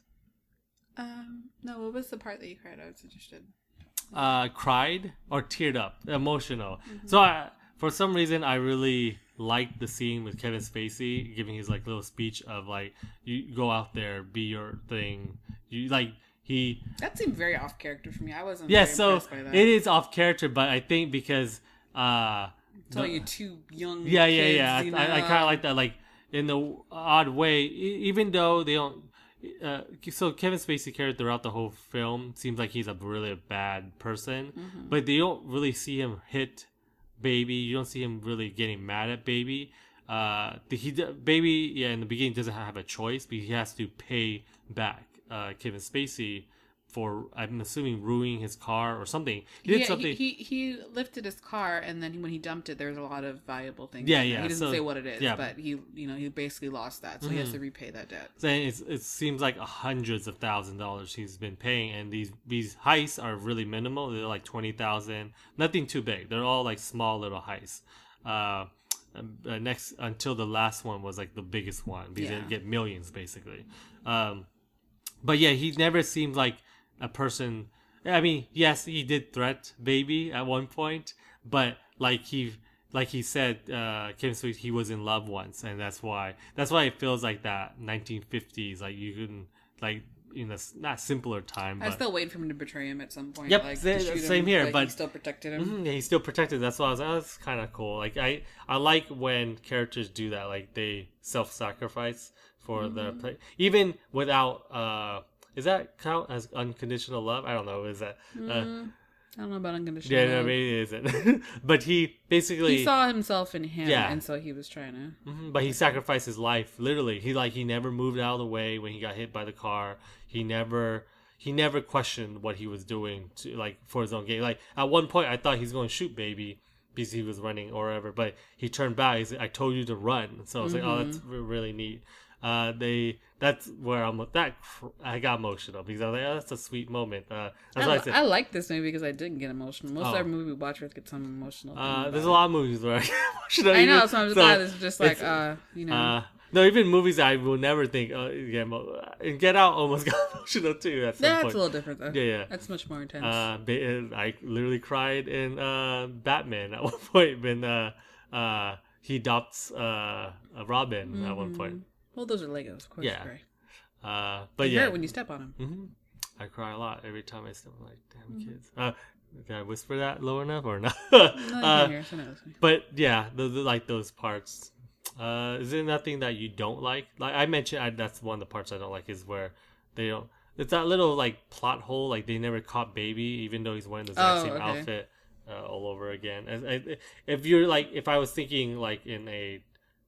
Um. No. What was the part that you cried? I was interested. Uh, cried or teared up, emotional. So I, for some reason, I really liked the scene with Kevin Spacey giving his like little speech of like, you go out there, be your thing. You like he. That seemed very off character for me. I wasn't. Yeah, very so impressed by that. it is off character, but I think because uh, It's all the- you two young. yeah, yeah, kids, yeah. you I, I, I know. kind of like that, like in the odd way, e- even though they don't. Uh, so Kevin Spacey character throughout the whole film seems like he's a really bad person, Mm-hmm. but they don't really see him hit Baby. You don't see him really getting mad at Baby. Uh, the, he Baby, yeah, in the beginning doesn't have a choice, but he has to pay back uh, Kevin Spacey for, I'm assuming, ruining his car or something. He did Yeah, something. he, he he lifted his car, and then when he dumped it, there was a lot of valuable things. Yeah, in there. yeah, He doesn't so- say what it is, yeah. but he, you know, he basically lost that, so he has to repay that debt. saying it's, it seems like hundreds of thousand dollars he's been paying, and these these heists are really minimal. They're like twenty thousand, nothing too big. They're all like small little heists. Uh, uh, next until the last one was like the biggest one because Yeah. they get millions basically. Um, but yeah, he never seemed like a person. I mean, yes, he did threat Baby at one point, but like he. Like he said, uh, Kevin Spacey, he was in love once, and that's why. That's why it feels like that nineteen fifties. Like you can, like in a s- not simpler time. I But, still waited for him to betray him at some point. Yep, like, sa- to shoot same him, here, but, but- he still protected him. Mhm, yeah, he's still protected. That's why I was like, oh, that's kind of cool. Like I, I like when characters do that. Like they self-sacrifice for Mm-hmm. the play, even without. uh Is that count as unconditional love? I don't know. Is that? Uh, I don't know about unconditional. yeah, no, love. maybe it isn't. But he basically He saw himself in him, Yeah. and so he was trying to. Mhm, but he sacrificed his life literally. He like he never moved out of the way when he got hit by the car. He never he never questioned what he was doing to like for his own gain. Like at one point I thought he's going to shoot Baby because he was running or whatever, but he turned back. He's like, I told you to run. So I was like, oh, that's re- really neat. Uh, they that's where I'm that cr- I got emotional because I was like, oh, that's a sweet moment. Uh, that's I, why I li- said. I like this movie because I didn't get emotional. Most Oh. of every movie we watch, we get some emotional. thing Uh, about there's it. a lot of movies where I get emotional. I know, even- so I'm just so glad it's just like, it's- uh, you know. Uh, no, even movies I will never think. Uh, yeah, emo- and Get Out almost got emotional too. At some That's point. a little different though. Yeah, yeah. That's much more intense. Uh, ba- I literally cried in uh, Batman at one point when uh, uh, he adopts uh, a Robin at one point. well, those are Legos, of course. yeah. Right. Uh, but You yeah, hurt when you step on them. hmm I cry a lot every time I step. I'm like, damn Mm-hmm. kids. Uh, can I whisper that low enough or not? No, you Uh, can't hear, so no, that's fine. But yeah, the, the, like those parts. Uh, is there nothing that you don't like? Like I mentioned, I, that's one of the parts I don't like is where they don't. It's that little like plot hole. Like they never caught Baby, even though he's wearing the exact Oh, same okay. outfit uh, all over again. As, I, if you're like, if I was thinking like in a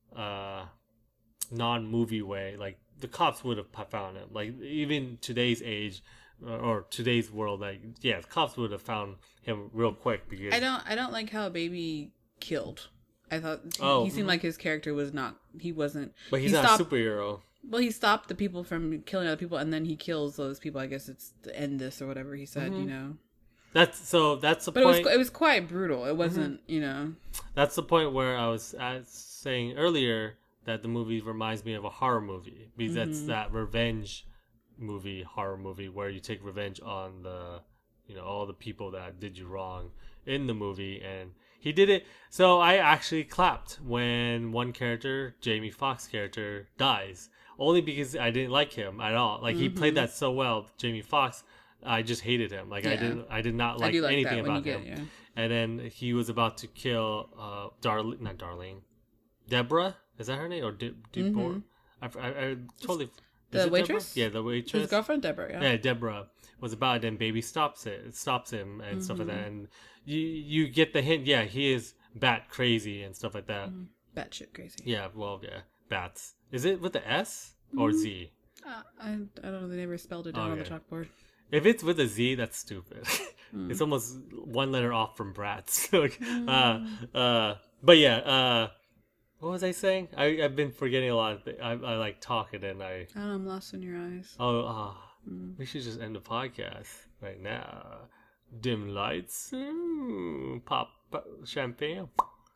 uh, non-movie way, like the cops would have found him. Like even today's age. Or, or today's world, like yeah, cops would have found him real quick because I don't. I don't like how Baby killed. I thought he, Oh, he seemed mhm. like his character was not. He wasn't. But he's he not stopped, a superhero. Well, he stopped the people from killing other people, and then he kills those people. I guess it's to end this or whatever he said. Mm-hmm. You know. That's so. That's the But point. it was it was quite brutal. Mm-hmm. It wasn't. You know. That's the point where I was at saying earlier that the movie reminds me of a horror movie because that's Mm-hmm. that revenge movie, horror movie where you take revenge on the, you know, all the people that did you wrong in the movie, and he did it. So I actually clapped when one character, Jamie Foxx character, dies, only because I didn't like him at all. Like he played that so well, Jamie Foxx. I just hated him. Like I Yeah. didn't, I did not I like do like anything that when about you him. get, yeah. And then he was about to kill uh Darlene, not Darlene, Deborah. Is that her name or De- Deborah? I, I, I totally. The is it waitress? Deborah? Yeah, the waitress. His girlfriend, Deborah, yeah. Yeah, Deborah was about it, and Baby stops it, stops him, and stuff like that. And you you get the hint. Yeah, he is bat crazy and stuff like that. Batshit crazy. Yeah, well, yeah, bats. Is it with the S or Z? Uh, I, I don't know. They never spelled it down on the Okay. chalkboard. If it's with a Z, that's stupid. It's almost one letter off from brats. Like, uh, uh, but yeah, uh, what was I saying? I, I've been forgetting a lot of things. I, I like talking and I. I don't know. I'm lost in your eyes. Oh, uh, we should just end the podcast right now. Dim lights, mm, pop, pop champagne.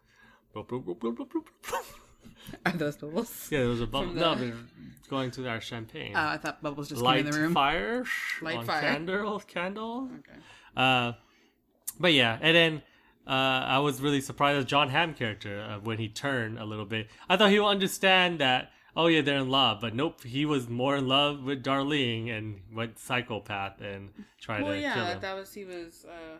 Are those bubbles? Yeah, there was a bubble. From No, the- they're going to our champagne. Oh, I thought bubbles just Light came in the room. fire, Light on fire. candle, candle. Okay. Uh, but yeah, and then uh, I was really surprised as John Hamm character uh, when he turned a little bit. I thought he would understand that. Oh yeah, they're in love, but nope, he was more in love with Darlene and went psychopath and tried Well, to yeah, kill him. that was he was. Uh,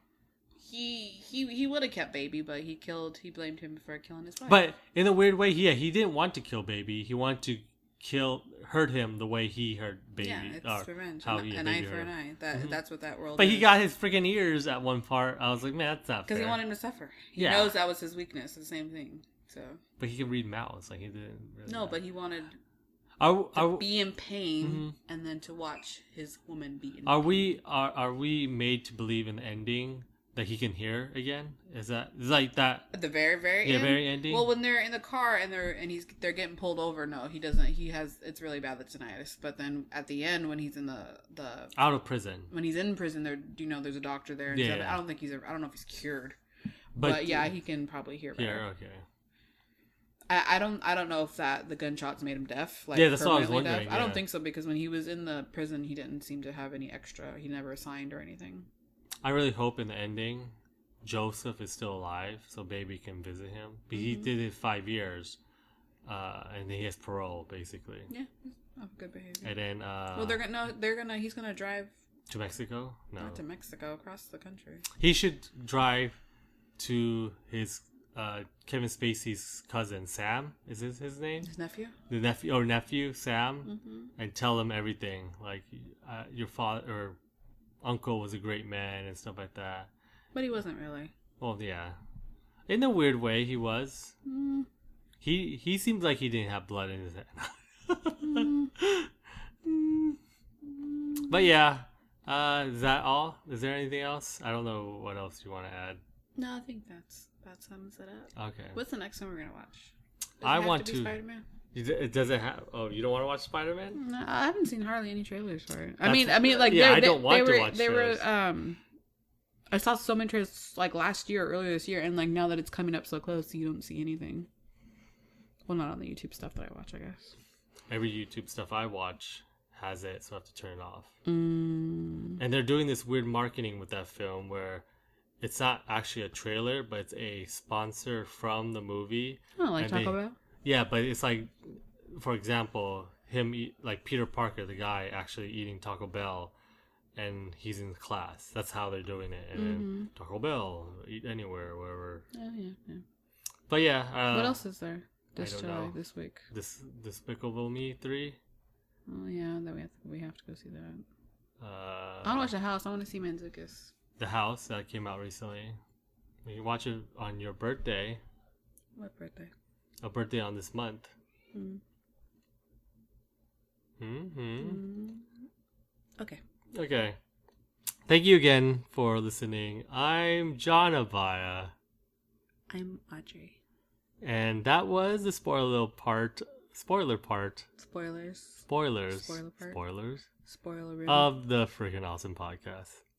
he he he would have kept Baby, but he killed. He blamed him for killing his wife. But in a weird way, yeah, he didn't want to kill Baby. He wanted to kill, hurt him the way he hurt Baby. yeah, it's or revenge. how An, he- an Baby eye for hurt an him. eye. That that's what that world. But is. he got his freaking ears at one part. I was like, man, that's not fair. because he wanted him to suffer. He Yeah. knows that was his weakness. The same thing. So But he can read mouths. Like he didn't. Really no, but he wanted are, to are, be in pain Mm-hmm. and then to watch his woman be in. Are pain. we are are we made to believe in the ending that he can hear again? Is that is like that? At the very, very Yeah, end? very ending? Well, when they're in the car and they're and he's they're getting pulled over, no, he doesn't. He has it's really bad, the tinnitus. But then at the end, when he's in the the Out of prison, when he's in prison, there you know there's a doctor there. And Yeah. stuff. I don't think he's. I don't know if he's cured, but, but, yeah, he can probably hear better. here, okay. I, I don't. I don't know if that the gunshots made him deaf. Like Yeah, that's what I was permanently wondering, deaf. I don't yeah. think so because when he was in the prison, he didn't seem to have any extra. He never signed or anything. I really hope in the ending, Joseph is still alive, so Baby can visit him. But he Mm-hmm. did it five years, uh, and he has parole basically. Yeah, oh, good behavior. And then uh, well, they're gonna. No, they're gonna. He's gonna drive to Mexico. No, not to Mexico, across the country. he should drive to his uh, Kevin Spacey's cousin Sam. Is this his name? His nephew. The nephew or nephew Sam, Mm-hmm. and tell him everything. Like uh, your father or uncle was a great man and stuff like that. But he wasn't really. Well, yeah, in a weird way, he was. Mm. He he seems like he didn't have blood in his head. Mm. But yeah, uh, is that all? Is there anything else? I don't know what else you want to add. No, I think that's that sums it up. Okay. What's the next one we're gonna watch? Does I it have want to. to- Be Spider-Man? It it doesn't have. Oh, you don't want to watch Spider Man? No, I haven't seen hardly any trailers for it. I That's- mean, I mean, like, yeah, they, I don't they, want they to were, watch they trailers. were, um, I saw so many trailers like last year, or earlier this year, and like now that it's coming up so close, you don't see anything. Well, not on the YouTube stuff that I watch, I guess. Every YouTube stuff I watch has it, so I have to turn it off. Mm. And they're doing this weird marketing with that film where it's not actually a trailer, but it's a sponsor from the movie. Oh, like And Taco they- Bell. Yeah, but it's like, for example, him eat, like Peter Parker, the guy actually eating Taco Bell, and he's in class. That's how they're doing it. And then Taco Bell, eat anywhere, wherever. Oh yeah, yeah. But yeah, uh, What else is there this don't July, know. this week? This Despicable Me three. Oh yeah, that we have to, we have to go see that. Uh, I want to watch The House. I want to see Manzukis. The House that came out recently. You can watch it on your birthday. What birthday? A birthday on this month. Mm. Mm-hmm. Okay. Okay. Thank you again for listening. I'm John Abaya. I'm Audrey. And that was the spoiler part. Spoiler part. Spoilers. Spoilers. Spoiler part. Spoilers. Spoiler room. Of the Freaking Awesome Podcast.